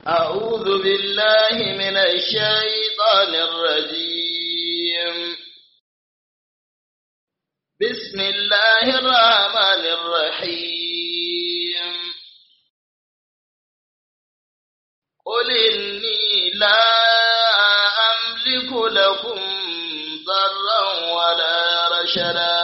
أعوذ بالله من الشيطان الرجيم بسم الله الرحمن الرحيم قل إني لا أملك لكم ضرا ولا رشدا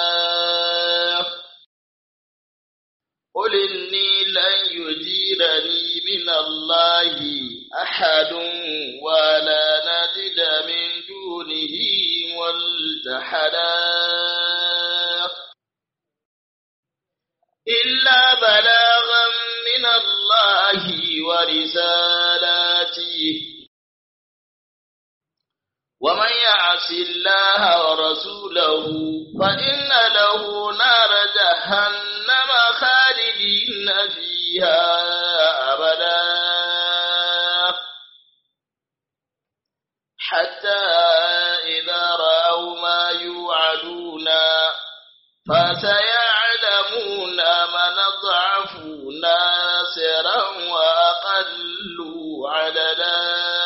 قل إني لن يجيرني من الله أحد ولا نجد من دونه ملتحدا إلا بلاغا من الله ورسالاته ومن يعص الله ورسوله فإن له نار جهنم خالدين فيها أبدا حتى إذا رأوا ما يوعدون فسيعلمون من ضعف ناصرا وأقل عددا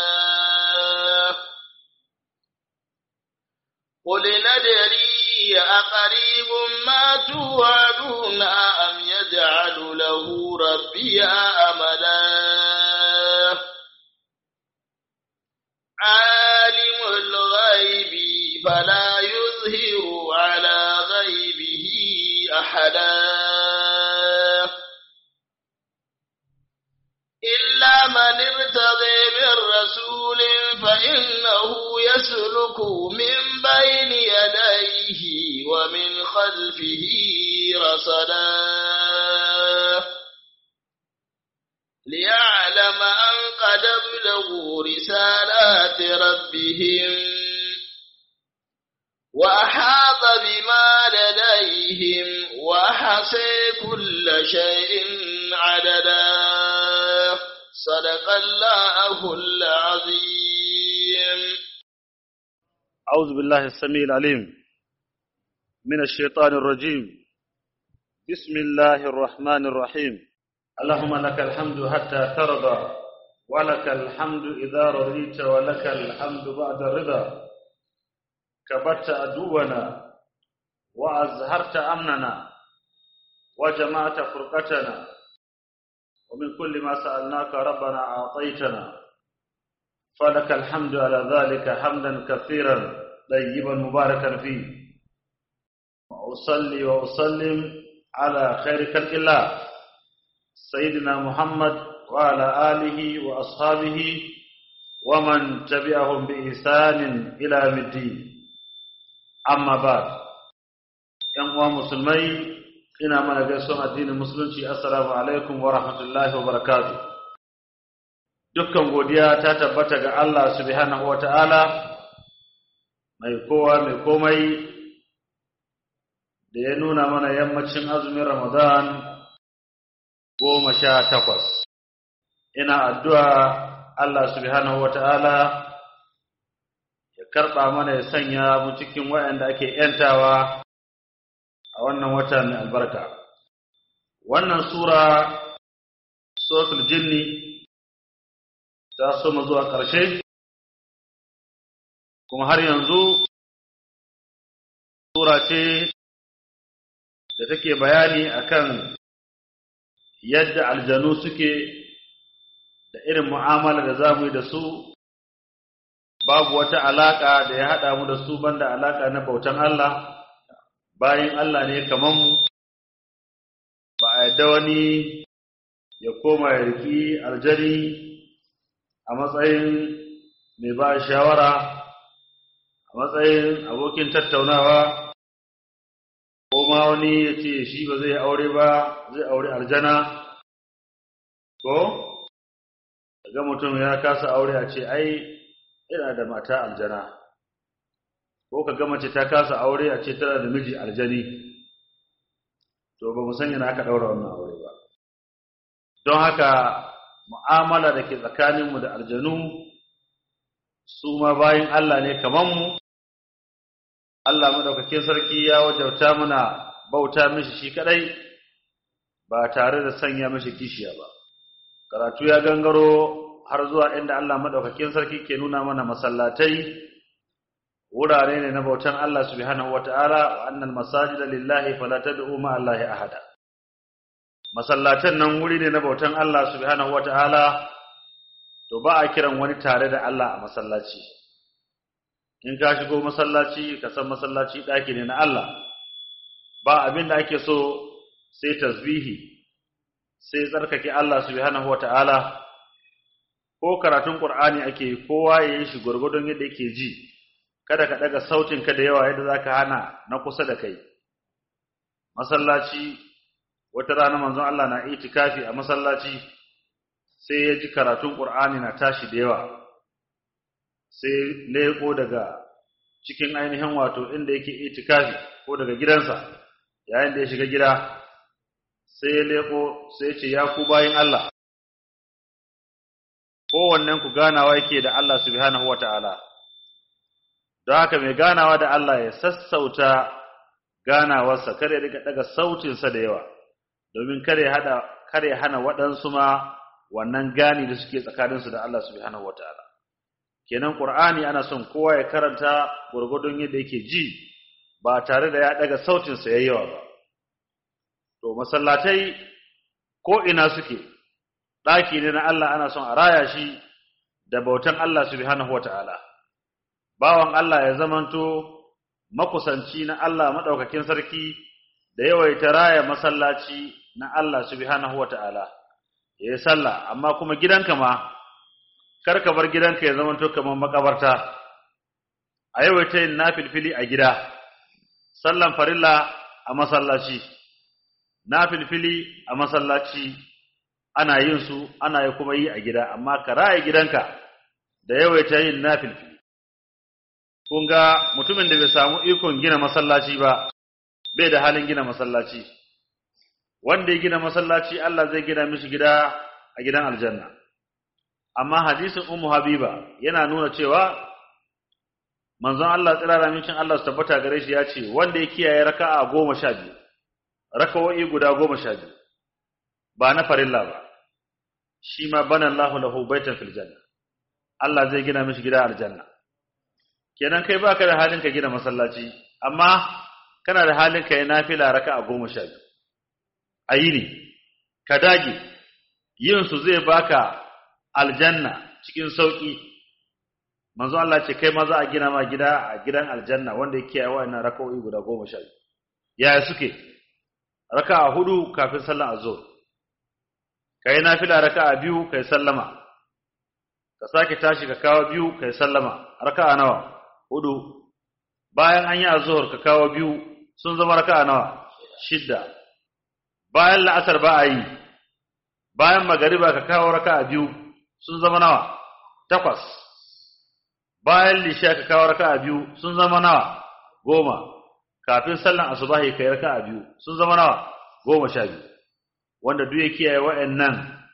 قل ندري أقريب ما توعدون أم يجعل له ربي أمدا عالم الغيب فلا يظهر على غيبه أحدا إلا من ارتضي من رسول فإنه يسلك من بين يديه ومن خلفه رصدا ليعلم أن قد ابلغوا رسالات ربهم وأحاط بما لديهم وأحصى كل شيء عددا صدق الله العظيم. أعوذ بالله السميع العليم من الشيطان الرجيم. بسم الله الرحمن الرحيم. اللهم لك الحمد حتى ترضى ولك الحمد إذا رضيت ولك الحمد بعد الرضا كبرت عدونا وأزهرت أمننا وجمعت فرقتنا ومن كل ما سألناك ربنا أعطيتنا فلك الحمد على ذلك حمدا كثيرا طيبا مباركا فيه وأصلي وأسلم على خير خلق الله سيدنا محمد وعلى آله وأصحابه ومن تبعهم بإحسان إلى يوم الدين. أما بعد ‘yan uwa musulmai ina mana gaisuwar addinin musulunci assalamu alaikum wa rahmatullahi wa barakatuh. Dukkan godiya ta tabbata ga Allah subhanahu wa ta'ala mai kowa mai komai da ya nuna mana yammacin azumin Ramadan 18. Ina addu'a Allah subhanahu wa ta'ala ya karɓa mana ya sanya mu cikin waɗanda ake ‘yantawa a wannan wata mai albarka. Wannan suratul jinni ta so mu zuwa ƙarshe, kuma har yanzu sura ce da take bayani akan yadda aljanu suke da irin mu'amala da zamu yi da su. Babu wata alaka da ya haɗa mu da su banda alaka na bautan Allah. Bayan Allah ne kaman mu, ba a yadda wani ya koma ya riki aljani a matsayin mai ba shawara, a matsayin abokin tattaunawa, ko ma wani ya ce shi ba zai aure ba, zai aure aljana, ko ga mutum ya kasa aure a ce ai ina da mata aljana, ko ka ga mace ta kasa aure a ce tana da miji aljani. To ba mu san yana aka daura wannan aure ba. Don haka mu'amala da ke tsakaninmu da aljanu su ma bayin Allah ne kaman mu. Allah madaukakin sarki ya wajauta muna bauta mishi shi kadai ba tare da sanya mishi kishiya ba. Karatu ya gangaro har zuwa inda Allah madaukakin sarki ke nuna mana masallatai wurare ne na bautan Allah subhanahu wataala wa annal masajida lillahi fala tad'u ma Allahi ahada. Masallatan nan wuri ne na bautan Allah subhanahu wataala, to ba a kiran wani tare da Allah a masallaci. In ka shigo masallaci ka san masallaci daki ne na Allah, ba abin da ake so sai tasbihi, sai tsarkake Allah subhanahu wataala. Ko karatun Qur'ani ake kowa yayin shi gurgurdon yadda yake ji, kada ka daga sautin ka da yawa yadda zaka hana na kusa da kai. Masallaci wata rana manzon Allah na itikafi a masallaci, sai ya ji karatun Qur'ani na tashi da yawa, sai leko daga cikin ainihin wato inda yake itikafi ko daga gidansa. Yayin da ya shiga gida sai ya leko sai ya ce, ya ku bayin Allah, kowannen ku ganawa yake da Allah subhanahu wataala, don haka mai ganawa da Allah ya sassauta ganawarsa, kare ya riga daga sautinsa da yawa, domin kare hana waɗansu ma wannan gani da suke tsakaninsu da Allah subhanahu wataala. Kenan Qur'ani ana son kowa ya karanta gurgurdon yadda yake ji, ba tare da ya daga sautinsa yayi yawa ba. To masallatai ko ina suke daki ne na Allah, ana son a raya shi da bautan Allah subhanahu wataala. Bawan Allah ya zamanto makusanci na Allah madaukakin sarki da yawaita raya masallaci na Allah subhanahu wataala. Yayi sallah, amma kuma gidanka ma karka bar gidanka ya zamanto kamar makabarta. A yawaita yin nafilfili a gida, sallan farilla a masallaci, nafilfili a masallaci ana yin su, ana yi kuma yi a gida, amma ka raya gidanka da yawaita yin nafilfili. Kun ga mutumin da bai samu ikon gina masallaci ba, bai da halin gina masallaci. Wanda ya gina masallaci Allah zai gina mishi gida a gidan aljanna. Amma hadisin Ummu Habiba yana nuna cewa manzon Allah tsirara mincin Allah su tabbata gare shi ya ce, wanda ya kiyaye raka'a 12, raka'o'i guda 12, ba na farilla ba, shi ma bana Allahu lahu baitan fil janna, Allah zai gina mishi gida aljanna. Kenan kai baka da halin ka gina masallaci, amma kana da halin ka yi nafila raka'a 12 a yini, ka dage yin su zai baka aljanna cikin sauki. Manzo Allah ce kai ma za a gina ma gida a gidan aljanna wanda yake yawa ina raka'o'i guda 12. Yaya suke? Raka'a 4 kafin sallar azhur, kai nafila raka'a 2 kai sallama, ka sake tashi ka kawo 2 kai sallama, raka'a nawa? 4. Bayan an yi azhur ka kawo 2, sun zama raka'a nawa? 6. Bayan la'asar ba a yi, bayan magariba ka kawo raka'a 2, sun zama nawa? 8. Bayan lisha ka kawo raka'a 2, sun zama nawa? 10. Kafin sallan asubahi kai raka'a 2, sun zama nawa? 12. Wanda duk ya kiyaye wa'annan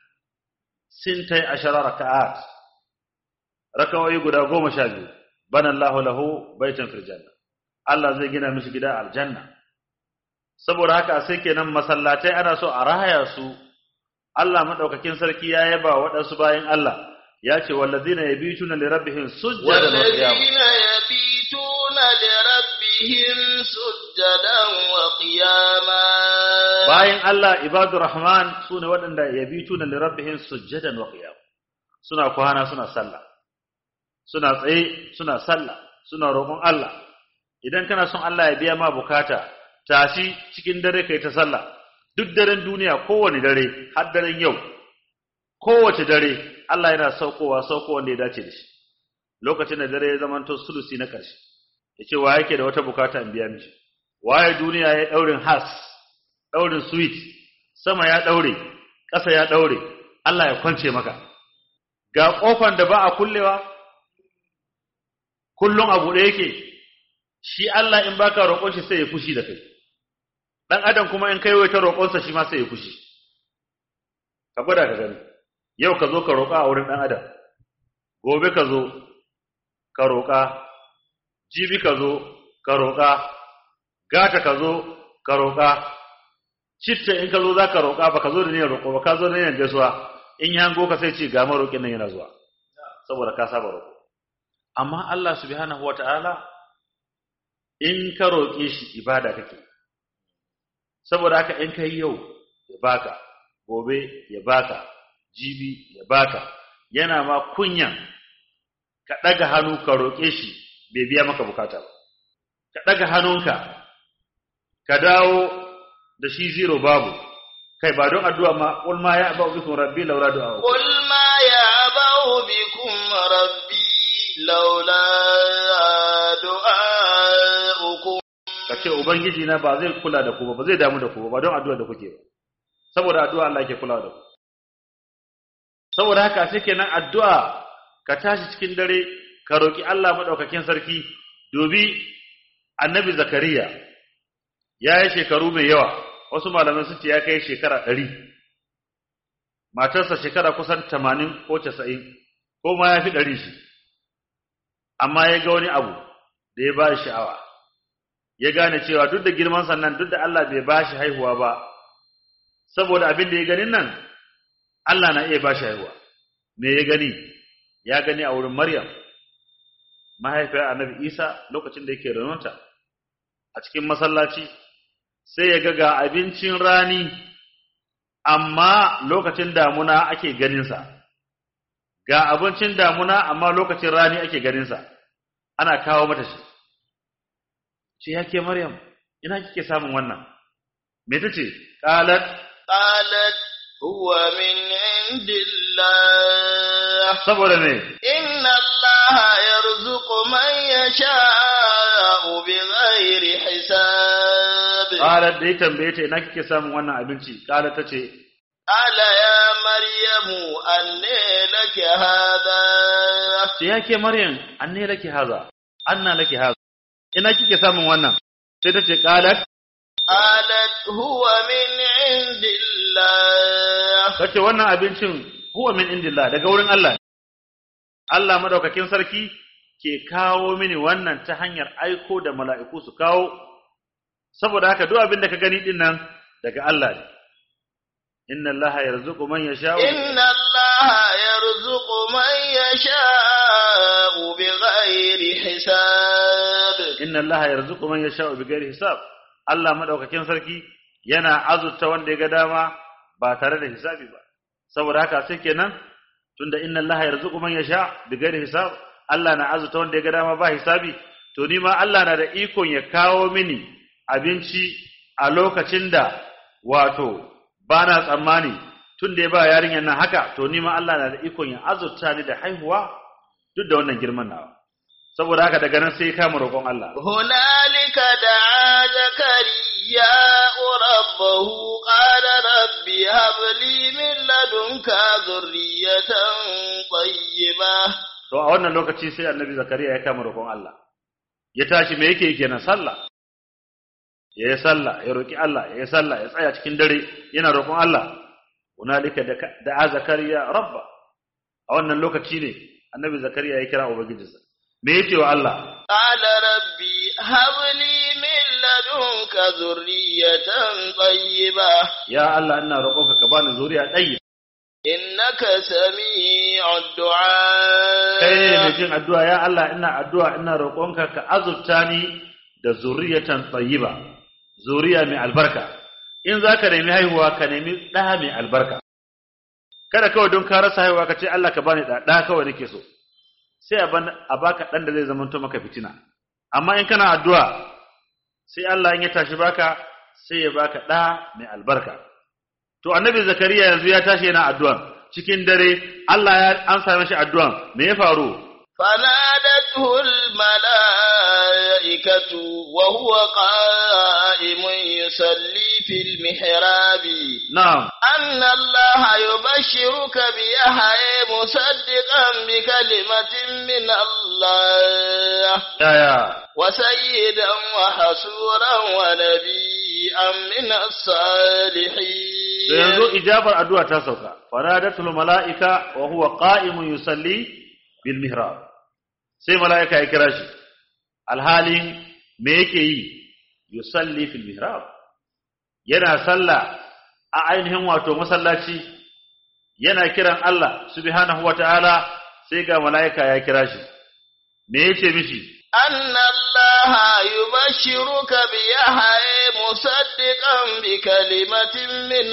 sintai ashara raka'at, raka'o'i guda 12, bana Allahu lahu baitan fil janna, Allah zai gina mishi gida aljanna. Saboda haka sai kenan masallatai ana so a raya su. Allah madaukakin sarki ya yaba waɗansu bayin Allah, ya ce wallazina yabituna li rabbihim sujjadan wa qiyama, wallazina yabituna li rabbihim sujjadan wa qiyama. bayin Allah ibadur rahman sune waɗanda yabituna li rabbihim sujjadan wa qiyama, suna kwana suna sallah, suna tsaye suna sallah, suna roƙon Allah. Idan kana son Allah ya biya ma bukata, tashi cikin dare kai ta sallah. Duk daren duniya, kowane dare har daren yau, kowace dare Allah yana saukowa wanda ya dace da shi. Lokacin da dare ya zamanto sulusi na ƙarshe, yace wa yake da wata bukata in biya mishi? Waye duniya ya daurin has, daurin sweet, sama ya daure, ƙasa ya daure, Allah ya kwance maka. Ga kofar da ba a kullewa, kullun abu da yake, shi Allah in baka roƙon shi sai ya fushi da kai. Dan adam kuma in kai waita roƙonsa shi ma sai ya fushi. Ka gwada ka gani. Yau ka zo ka roƙa a wurin dan adam. Gobe ka zo ka roƙa. Jibi ka zo ka roƙa. Gata ka zo ka roƙa. Citta in ka zo za ka roƙa ba ka zo da niyyar roƙo ba, ka zo da niyyar gaisuwa. In ya hango ka sai ce ga maroƙin nan yana zuwa. saboda ka saba roƙo amma Allah subhanahu wataala in ka roƙe shi ibada kake saboda haka in kai yau ya baka gobe ya baka jibi ya baka yana ma kunyan ka daga hannu ka roƙe shi bai biya maka bukata ba ka daga hannunka ka dawo da shi zero babu kai ba don addu'a ma qul ma ya'ba'u bikum rabbi laula du'a qul ma ya'ba'u bikum rabbi laula du'a'ukum kace ubangiji na ba zai kula da ku ba zai damu da ku ba don addu'a da kuke ba saboda addu'a Allah yake kula da ku saboda haka sai kenan addu'a ka tashi cikin dare ka roki Allah madaukakin sarki dobi annabi zakariya yayi shekaru mai yawa wasu malaman sun ce ya kai shekara 100 matarsa shekara kusan 80 ko 90 ko ma yafi 100 shi amma ya ga wani abu da ya ba shi sha'awa ya gane cewa duk da girman sannan duk da Allah bai ba shi haihuwa ba saboda abin da ya ganin nan Allah na iya ba shi haihuwa me ya gani a wurin Maryam mahaifiyar Annabi Isa lokacin da yake renonta a cikin masallaci sai ya ga abincin rani amma lokacin damuna ake ganinsa ga abincin damuna amma lokacin rani ake ganinsa ana kawo mata shi ce yake Maryam ina kike samun wannan me tace qalat huwa min indillah saboda me inna allaha yarzuqu man yasha'u bighairi hisab qalat dai tambaye ta ina kike samun wannan abinci qalat tace ala ya maryamu anne laki hada ce yake Maryam anne laki hada anna laki hada ina kike samun wannan sai tace qalat huwa min indillah kace wannan abincin huwa min indillah daga wurin Allah Allah madaukakin sarki ke kawo mini wannan ta hanyar aiko da mala'iku su kawo saboda haka duk abin da ka gani din nan daga Allah ne inna allaha yarzuqu man yasha'u bighairi hisab inna allaha yarzuqu man yasha'u bighairi hisab Allah madaukakin sarki yana azurta wanda ya ga dama ba tare da hisabi ba saboda haka sai kenan tunda inna allaha yarzuqu man yasha bighairi hisab Allah na azurta wanda ya ga dama ba hisabi to ni ma Allah na da ikon ya kawo mini abinci a lokacin da wato bana tsammani tunda ya ba yarinyar nan haka to ni ma Allah na da ikon ya azurta ni da haihuwa duk da wannan girman nawa saboda haka daga nan sai kama roƙon Allah hunalika da'a zakariya rabbahu qala rabbi hab li min ladunka dhurriyatan tayyibah to a wannan lokaci sai annabi zakariya ya kama roƙon Allah ya tashi me yake kenan sallah ya yi sallah ya roƙi Allah ya yi sallah ya tsaya cikin dare yana roƙon Allah hunalika da'a zakariya rabba a wannan lokaci ne annabi zakariya ya kira ubangijinsa me yake wa Allah qala rabbi hab li min ladunka dhurriyatan tayyibah ya Allah ina roƙonka ka bani zuriya tayyiba innaka sami'ud du'a kai ne mai jin addu'a ya Allah ina addu'a ina roƙonka ka azurta ni da zuriyatan tayyiba zuriya mai albarka in zaka nemi haihuwa ka nemi ɗa mai albarka kada kawai don ka rasa haihuwa ka ce Allah ka bani ɗa kawai nake so sai a baka ɗan da zai zamanto maka fitina amma in kana addu'a sai Allah in ya tashi baka sai ya baka ɗa mai albarka to annabi zakariya yanzu ya tashi yana addu'an cikin dare Allah ya amsa mashi addu'an me ya faru فنادته الملائكة وهو قائم يصلي في المحراب نعم أن الله يبشرك بيحيى مصدقا بكلمة من الله وسيدا وحسورا ونبيا من الصالحين yanzu ijabar addu'a ta sauka faradatul mala'ika wa huwa qa'imun yusalli bil mihrab sai mala'ika ya kira shi alhalin me yake yi yusalli fil mihrab yana sallah a ainihin wato masallaci yana kiran Allah subhanahu wataala sai ga mala'ika ya kira shi me yace mishi أن الله يبشرك بيحيى مصدقا بكلمة من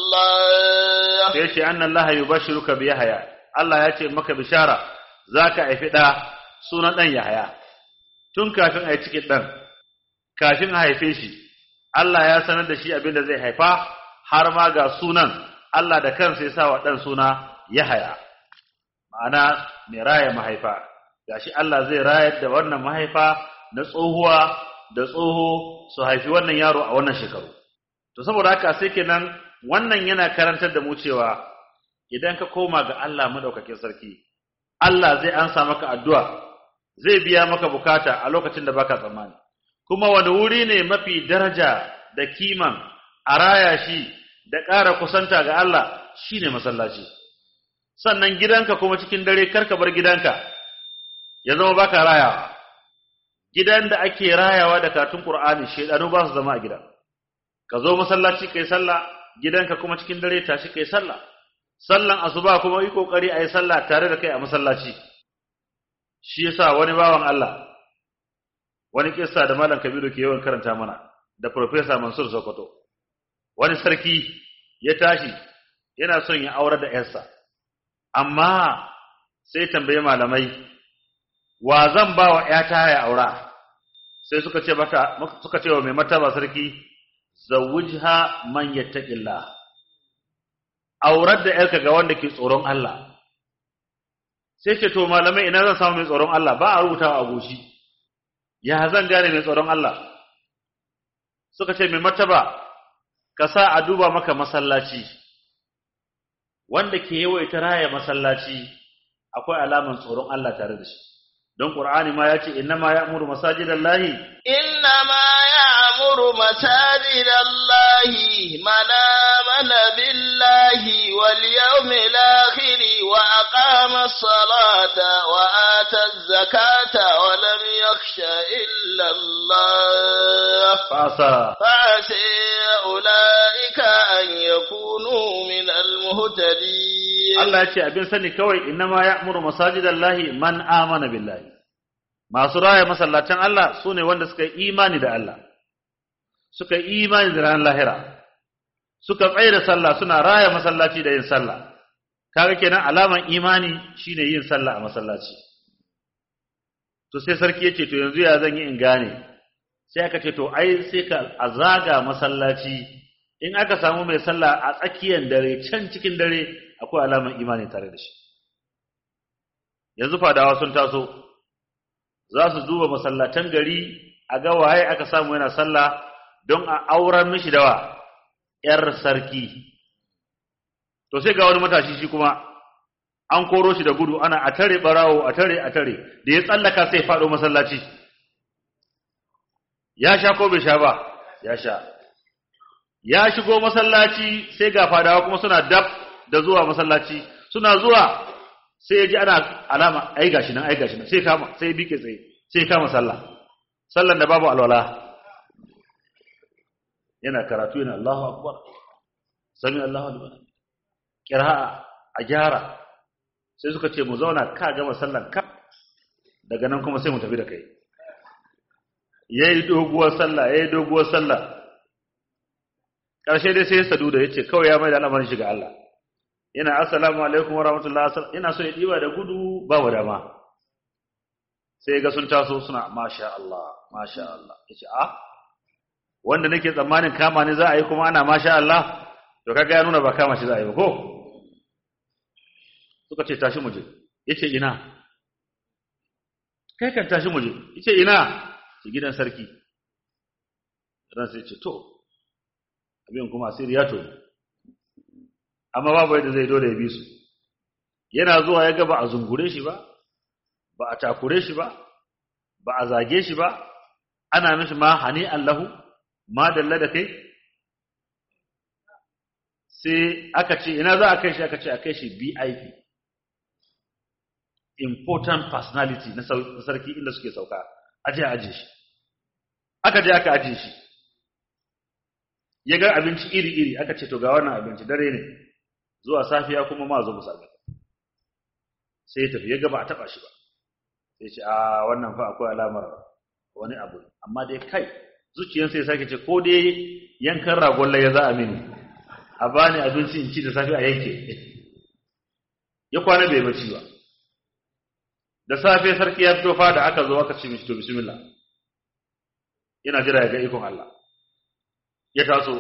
الله sai yace anna Allah yubashiruka bi Yahya Allah ya ce maka bishara zaka haifi da sunan dan Yahya tun kafin a yi cikin dan kafin a haife shi Allah ya sanar da shi abin da zai haifa har ma ga sunan Allah da kansa ya sa wa dan suna Yahya ma'ana mai raya mahaifa gashi Allah zai rayar da wannan mahaifa na tsohuwa da tsoho su haifi wannan yaro a wannan shekaru to saboda haka sai kenan wannan yana karantar da mu cewa idan ka koma ga Allah madaukakin sarki Allah zai ansa maka addu'a zai biya maka bukata a lokacin da baka tsammani kuma wani wuri ne mafi daraja da kiman a raya shi da ƙara kusanta ga Allah shine masallaci sannan gidanka kuma cikin dare karka bar gidanka ya zama baka rayawa gidan da ake rayawa da katun Qur'ani shedanu ba su zama a gidan ka zo masallaci kai sallah gidanka kuma cikin dare tashi kai sallah sallan asuba kuma yi kokari ayi sallah tare da kai a masallaci shi yasa wani bawan Allah wani kissa da malam Kabiru ke yawan karanta mana da professor Mansur Sokoto wani sarki ya tashi yana son ya aure da yarsa amma sai tambaye malamai wa zan ba wa ƴata ya aura sai suka ce wa mai martaba sarki zawujha man yattaqillah aurar da ƴarka ga wanda ke tsoron Allah sai ce to malamai ina zan samu mai tsoron Allah ba a rubutawa a goshi ya zan gane mai tsoron Allah suka ce mai martaba ka sa a duba maka masallaci wanda ke yawaita raya masallaci akwai alaman tsoron Allah tare da shi don Qur'ani ma yace innama ya'muru masajidallahi إنما يعمر مساجد الله من آمن بالله واليوم الآخر وأقام الصلاة وآتى الزكاة ولم يخش إلا الله فعسى أولئك أن يكونوا من المهتدين Allah yace abin sani kawai innama ya'muru masajidallahi man amana billahi masu raya masallacin Allah sune wanda suka yi imani da Allah suka yi imani da ranar lahira suka tsaye da sallah suna raya masallaci da yin sallah kaga kenan alaman imani shine yin sallah a masallaci to sai sarki yace to yanzu ya zan yi in gane sai aka ce to ai sai ka azaga masallaci in aka samu mai sallah a tsakiyar dare can cikin dare akwai alaman imani tare da shi yanzu fadawa sun taso za su duba masallatan gari a ga waye aka samu yana sallah don a auren mishi dawa yar sarki to sai ga wani matashi shi kuma an koro shi da gudu ana a tare barawo a tare da ya tsallaka sai faɗo masallaci ya sha ko bai sha ba ya sha ya shigo masallaci sai ga fadawa kuma suna dab da zuwa masallaci suna zuwa sai ya ji ana alama ai gashi nan sai kama sai bike tsaye sai kama sallan da babu alwala yana karatu yana Allahu akbar sami Allahu liman qira'a a gyara sai suka ce mu zauna ka gama sallan ka daga nan kuma sai mu tafi da kai yayi doguwar sallah karshe dai sai ya sadu da yace kawai ya mai da al'amarin shi ga Allah yana assalamu alaikum wa rahmatullahi ina so ya diba da gudu babu dama sai ga sun taso suna masha Allah yace wanda nake tsammanin kama ne za a yi kuma ana masha Allah to kaga ya nuna ba kama shi za a yi ba ko suka ce tashi muje yace ina kai kan tashi muje yace ina ki gidan sarki ran sai ce to abin kuma asiri ya to amma babu yadda zai dole ya bi su yana zuwa ya ga ba a zungure shi ba ba a takure shi ba ba a zage shi ba ana mishi ma hani Allahu ma dalla da kai sai aka ce ina za a kai shi aka ce a kai shi BIP important personality na sarki inda suke sauka aje shi aka je aka aje shi ya ga abinci iri-iri aka ce to ga wannan abinci dare ne zuwa safiya kuma ma zo musalmi sai ya tafi ya gaba a taba shi ba sai ce a wannan fa akwai alamar wani abu amma dai kai zuciyarsa ya sake ce ko dai yankan ragon laye za a mini a bani abinci in ci da safi a yanke ya kwana bai bacci ba da safe sarki ya fito fada aka zo aka ce mishi to bismillah yana jira ya ga ikon Allah ya taso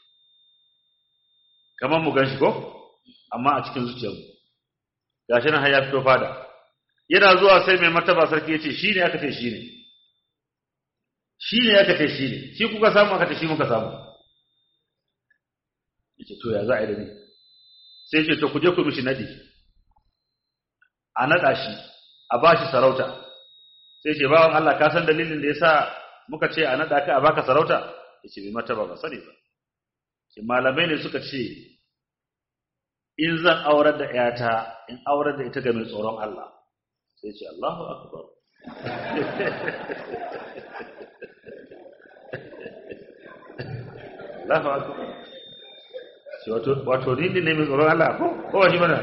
kamar mu ganshi ko amma a cikin zuciyarmu gashi nan har ya fito fada yana zuwa sai mai martaba sarki ya ce shine aka ce shine shine aka ce shine shi kuka samu aka ce shi muka samu yace to ya za a yi da ni sai ce to ku je ku mishi nadi a nada shi a bashi sarauta sai ce bawan Allah ka san dalilin da yasa muka ce a nada ka a baka sarauta yace bai martaba ba sani ba sai malamai ne suka ce in zan aurar da ƴata in aurar da ita ga mai tsoron Allah sai ce Allahu akbar Allahu akbar shi wato ni ne mai tsoron Allah ko shi bana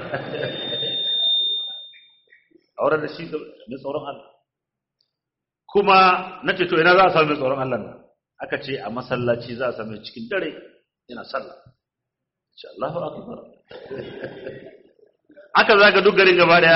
aurar da shi mai tsoron Allah kuma nace to ina za a samu mai tsoron Allah nan aka ce a masallaci za a samu cikin dare yana sallah insha Allahu akbar aka zaga duk garin gaba daya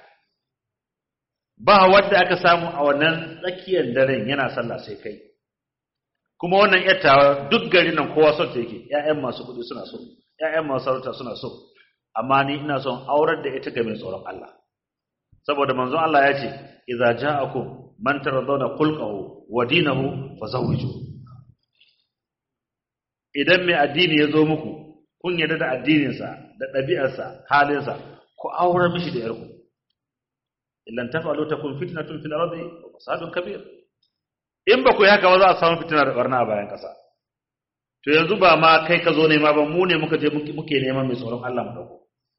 ba wanda aka samu a wannan tsakiyar daren yana sallah sai kai kuma wannan yattawa duk garin nan kowa son ta yake ƴaƴan masu kudi suna so ƴaƴan masu sarauta suna so amma ni ina son aurar da ita ga mai tsoron Allah saboda manzon Allah ya ce idza ja'akum man taradawna khulquhu wa dinahu fazawwiju idan mai addini ya zo muku kun yarda da addininsa da ɗabi'arsa halinsa ku aurar mishi da yarku illan tafalu takun fitnatun fil ardi wa fasadun kabir in ba ku yi haka ba za a samu fitina da barna a bayan ƙasa to yanzu ba ma kai ka zo nema ba mu ne muka je muke neman mai tsoron Allah mu dauko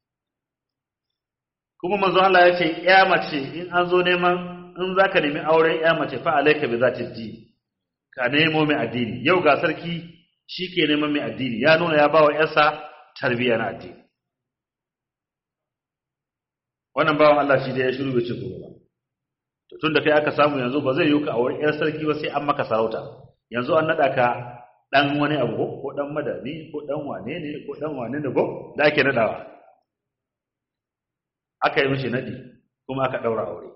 kuma manzo Allah ya ce ya mace in an zo neman in zaka nemi auren ya mace fa alayka bi zati din ka nemo mai addini yau ga sarki shi ke neman mai addini ya nuna ya bawa yarsa tarbiyya na addini wannan bawan Allah shi da ya shiru bai ce gobe ba to tunda kai aka samu yanzu ba zai yi ka aure yar sarki ba sai an maka sarauta yanzu an nada ka dan wani abu ko dan madani ko dan wane ne ko dan wane ne ko da ake nadawa aka yi mishi nadi kuma aka daura aure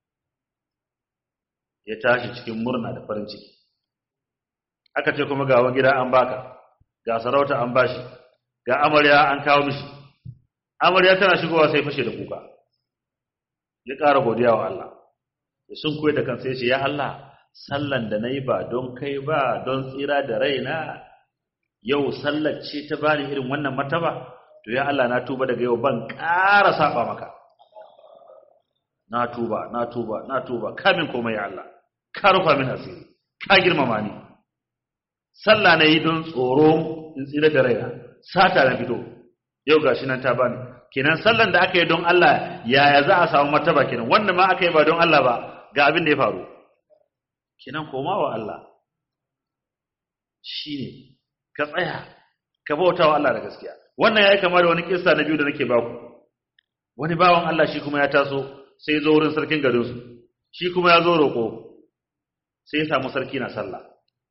ya tashi cikin murna da farin ciki aka ce kuma ga wani gida an baka ga sarauta an bashi ga amarya an kawo mishi amarya tana shigowa sai fashe da kuka ya ƙara godiya wa Allah ya sun koyi da kansa ya ce ya Allah sallan da nayi ba don kai ba don tsira da raina yau sallar ce ta bani irin wannan martaba to ya Allah na tuba daga yau ban ƙara saba maka na tuba kamin komai ya Allah ka rufa min asiri ka girmama ni sallah na yi don tsoro in tsira da raina sata na fito yau gashi nan ta bani kenan sallan da aka yi don Allah yaya za a samu martaba kenan wanda ma aka yi ba don Allah ba ga abin da ya faru kenan komawa Allah shine ka tsaya ka bautawa Allah da gaskiya wannan yayi kamar wani kissa na biyu da nake baku wani bawan Allah shi kuma ya taso sai ya zo wurin sarkin garin su shi kuma ya zo roko sai ya samu sarki na sallah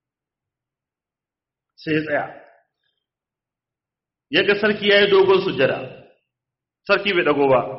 sai ya tsaya ya ga sarki ya yi dogon sujada sarki bai dago ba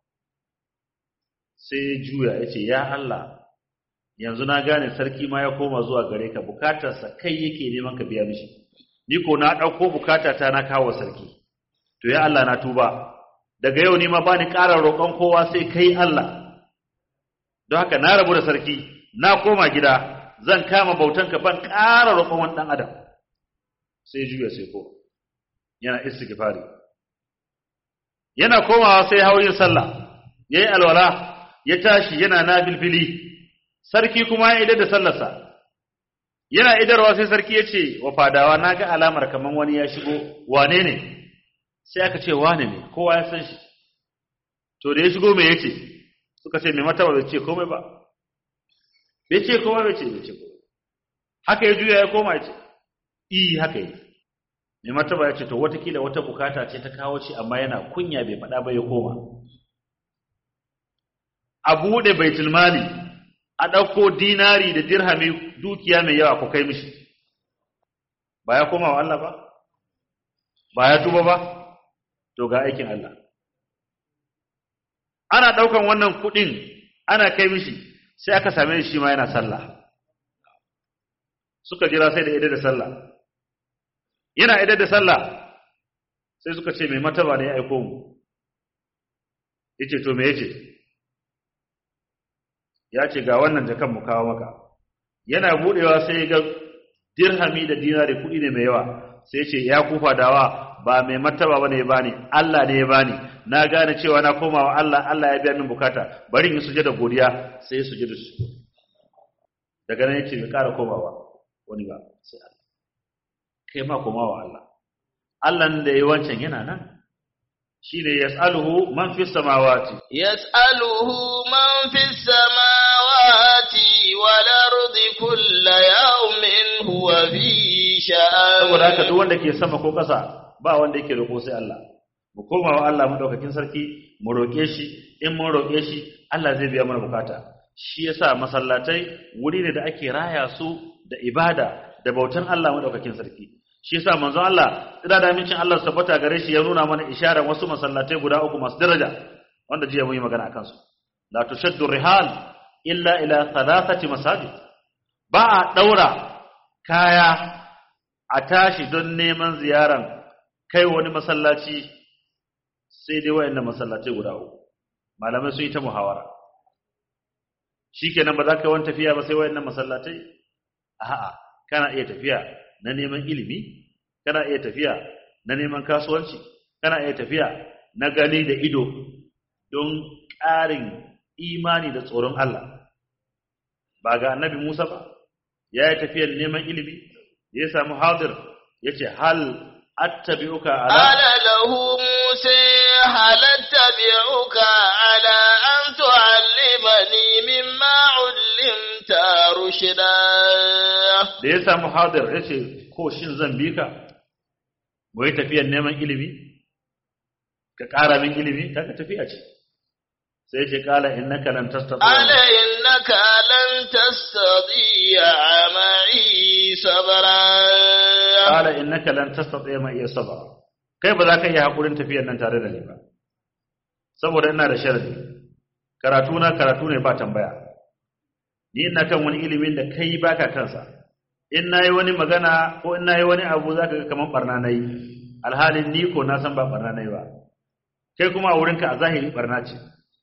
sai ya juya ya ce ya Allah yanzu na gane sarki ma ya koma zuwa gare ka bukatarsa kai yake neman ka biya mishi ni ko na ɗauko bukatata na kawo sarki to ya Allah na tuba daga yau ni ma ba ni ƙara roƙon kowa sai kai Allah don haka na rabu da sarki na koma gida zan kama bautanka ban ƙara roƙon wani ɗan adam sai juya sai ko yana istighfari yana komawa sai hauyin sallah yayi alwala ya tashi yana nafilfili sarki kuma ya idar da sallarsa yana idarwa sai sarki ya ce wa fadawa naga alamar kaman wani ya shigo wane ne sai aka ce wane ne kowa ya san shi to da ya shigo me yace suka ce me mata ba ce komai ba bai ce komai haka ya juya ya koma ya ce haka yi mai martaba ya ce to watakila wata bukata ce ta kawo shi amma yana kunya bai faɗa ba ya koma a bude baitul mali a dauko dinari da dirhami dukiya mai yawa ku kai mishi ba ya koma wa Allah ba ya tuba ba to ga aikin Allah ana daukan wannan kudin ana kai mishi sai aka same shi ma yana sallah suka jira sai da idar da sallah yana idar da sallah sai suka ce mai mataba ne ya aiko mu yace to me yace ya ce ga wannan jakan mu kawo maka yana budewa sai ya ga dirhami da dinari kudi ne mai yawa sai ya ce ya kufa dawa ba mai mataba bane ya bani Allah ne ya bani na gane cewa na komawa Allah Allah ya biya min bukata bari in sujada godiya sai ya sujada su daga nan yace bai ƙara komawa wani ba sai Allah kai ma komawa Allah Allah da yayi wancan yana nan shine yas'aluhu man fis samawati wal ardi kullu yawmin huwa fi sha'an saboda haka duk wanda ke sama ko ƙasa ba wanda yake roƙo sai Allah mu koma wa Allah madaukakin sarki mu roƙe shi in mun roƙe shi Allah zai biya mana bukata shi yasa masallatai wuri ne da ake raya su da ibada da bautan Allah madaukakin sarki shi yasa manzon Allah ina da amincin Allah su tabbata gare shi ya nuna mana isharar wasu masallatai guda uku masu daraja wanda jiya mun yi magana akan su la tushaddu rihal illa ila thalathati masajid ba a daura kaya a tashi don neman ziyaran kai wani masallaci sai dai wayannan masallatai guda uku malamai sun yi ta muhawara shikenan ba za ka yi wani tafiya ba sai wayannan masallatai a'a kana iya tafiya na neman ilimi kana iya tafiya na neman kasuwanci kana iya tafiya na gani da ido don ƙarin imani da tsoron Allah ba ga annabi Musa ba ya yi tafiyar neman ilimi ya samu hadir yace hal attabi'uka ala lahu Musa hal attabi'uka ala an tu'allimani mimma 'ullimta rushda da ya samu hadir yace ko shin zan bi ka mu yi tafiyar neman ilimi ka ƙara min ilimi kaga tafiya ce sai ce kala innaka lan tastati ma'i sabra kala innaka lan tastati ma'i sabra kai ba za ka yi hakurin tafiyar nan tare da ni ba saboda ina da sharadi karatu ne ba tambaya ni ina kan wani ilimin da kai baka kansa in nayi wani magana ko in nayi wani abu zaka ga kaman barna nayi alhalin ni ko na san ba barna nayi ba kai kuma a wurinka a zahiri barna ce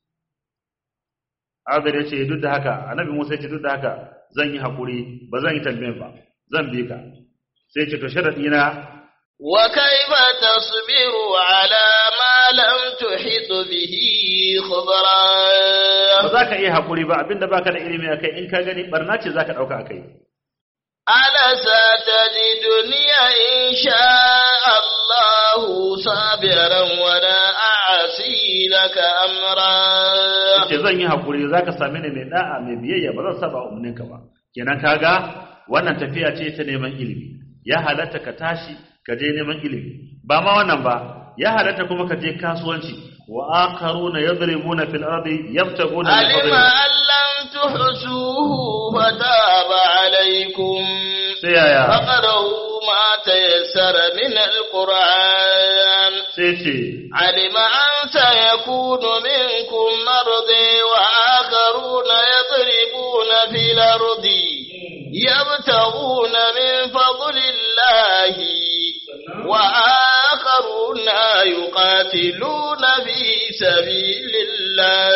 Azar ya ce duk da haka annabi Musa ya ce duk da haka zan yi hakuri ba zan yi tambayin ba zan bi ka sai ce to sharadi na wa kaifa tasbiru ala ma lam tuhit bihi khubra ba za ka iya hakuri ba abinda baka da ilimi akai in ka gani barna ce zaka dauka akai ala satajiduni insha Allah sabiran wa la a'si laka amra ce zan yi hakuri zaka same ni mai da'a mai biyayya ba zan saba umarninka ba kenan kaga wannan tafiya ce ta neman ilimi ya halatta ka tashi ka je neman ilimi ba ma wannan ba ya halatta kuma ka je kasuwanci wa akharuna yadribuna fil ardi yabtaguna min fadli alima allam tuhsuhu fataba alaykum sayaya faqaru ma tayassara min alquran sai alima an sayakunu minkum mardi wa akharuna yadribuna fil ardi yabtaguna min fadlillahi wa akharuna yuqatiluna fi sabilillah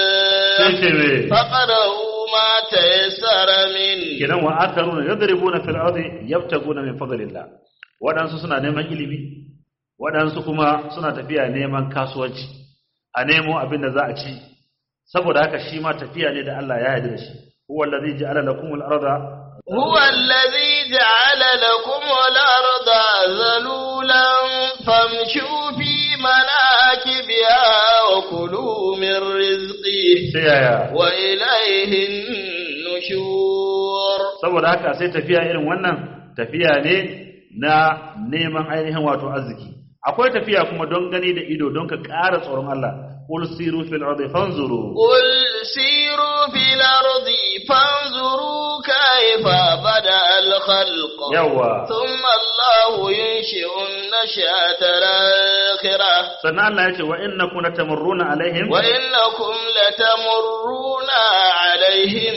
faqaru ma tayassara min kidan wa akharuna yadribuna fil ardi yabtaguna min fadlillah wadansu suna neman ilimi wadansu kuma suna tafiya neman kasuwanci a nemo abin da za a ci saboda haka shi ma tafiya ne da Allah ya yarda da shi huwa allazi ja'ala lakumul arda هو الذي جعل لكم الأرض ذلولا فامشوا في مناكبها وكلوا من رزقه وإليه النشور saboda haka sai tafiya irin wannan tafiya ne na neman ainihin wato arziki akwai tafiya kuma don gani da ido don ka ƙara tsoron Allah qul siru fil ardi fanzuru قل سيروا في الأرض فانظروا كيف بدأ الخلق yawa ثم الله ينشئ النشأة الآخرة sannan Allah ya ce wa innakum latamurruna alaihim وإنكم لتمرون عليهم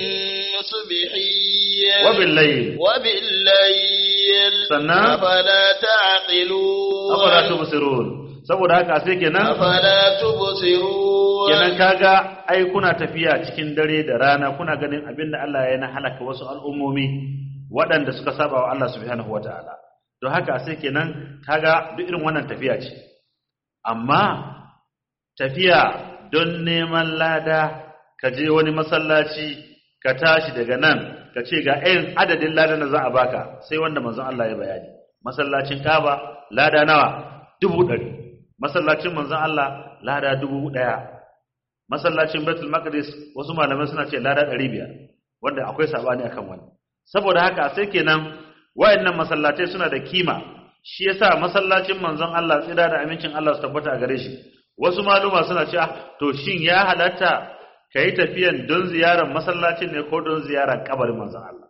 مصبحين wa bil layl وبالليل sannan أفلا تعقلون afala tubsirun saboda haka sai kenan أفلا تبصرون kenan kaga ai kuna tafiya cikin dare da rana kuna ganin abinda Allah ya na halaka wasu al'ummomi waɗanda suka saba wa Allah subhanahu wataala don haka sai kenan kaga duk irin wannan tafiya ce amma tafiya don neman lada ka je wani masallaci ka tashi daga nan ka ce ga irin adadin ladan da za a baka sai wanda manzon Allah ya bayani masallacin Kaaba lada nawa 100 masallacin manzon Allah lada 1000 masallacin Baitul Maqdis wasu malamai suna ce lada 500 wanda akwai sabani akan wani saboda haka sai kenan wayannan masallatai suna da kima shi yasa masallacin manzon Allah tsira da amincin Allah su tabbata a gare shi wasu maluma suna cewa to shin ya halatta kai tafiyan don ziyarar masallacin ne ko don ziyarar kabarin manzon Allah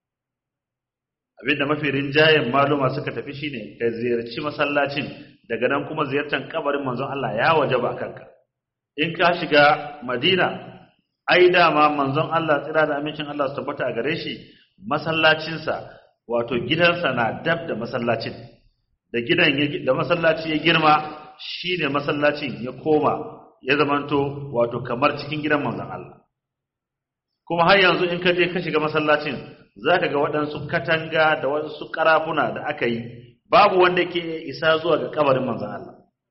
abinda mafi rinjayen maluma suka tafi shine kai ziyarci masallacin daga nan kuma ziyartar kabarin manzon Allah ya wajaba kanka in ka shiga Madina ai dama manzon Allah tsira da amincin Allah su tabbata a gare shi masallacinsa wato gidansa na dab da masallacin da gidan da masallaci ya girma shine masallacin ya koma ya zamanto wato kamar cikin gidan manzon Allah kuma har yanzu in ka je ka shiga masallacin zaka ga waɗansu katanga da wasu karafuna da aka yi babu wanda ke isa zuwa ga kabarin manzon Allah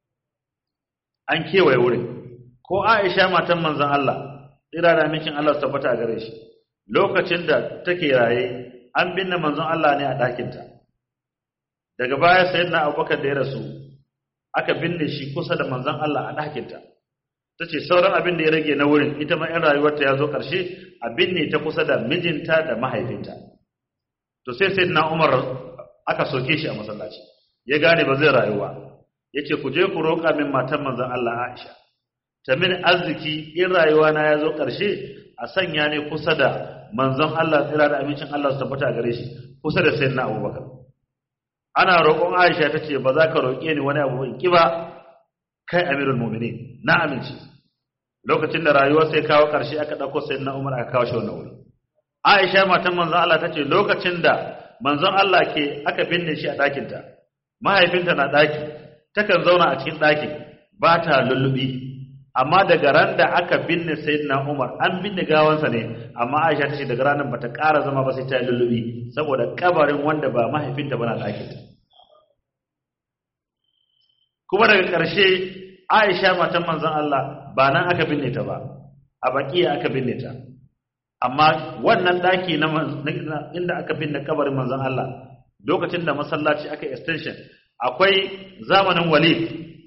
an kewaye wurin ko Aisha matan manzon Allah tsira da amincin Allah su tabbata a gare shi lokacin da take raye an binne manzon Allah ne a ɗakinta daga baya sayyidina Abubakar da ya rasu aka binne shi kusa da manzon Allah a ɗakinta tace sauran abin da ya rage na wurin ita ma in rayuwarta ya zo ƙarshe a binne ta kusa da mijinta da mahaifinta to sai sayyidina Umar aka soke shi a masallaci ya gane ba zai rayuwa yace ku je ku roƙa min matan manzon Allah Aisha ta min arziki in rayuwa na ya zo ƙarshe a sanya ne kusa da manzon Allah tsira da amincin Allah su tabbata gare shi kusa da sayyidina Abubakar ana roƙon Aisha tace ba za ka roƙe ni wani abu in ki ba kai amirul mu'minin na amince lokacin da rayuwar sai kawo ƙarshe aka dauko sayyidina Umar aka kawo shi wannan wuri Aisha matan manzon Allah tace lokacin da manzon Allah aka binne shi a ɗakinta mahaifinta na ɗaki takan zauna a cikin ɗakin ba ta lullubi amma daga ran da aka binne sayyidina Umar an binne gawansa ne amma Aisha tace daga ranar bata ƙara zama ba sai ta lullubi saboda kabarin wanda ba mahaifinta bana ɗakin kuma daga ƙarshe Aisha matan manzon Allah ba nan aka binne ta ba a bakiya aka binne ta amma wannan daki na inda aka binne kabarin manzon Allah lokacin da masallaci aka extension akwai zamanin Walid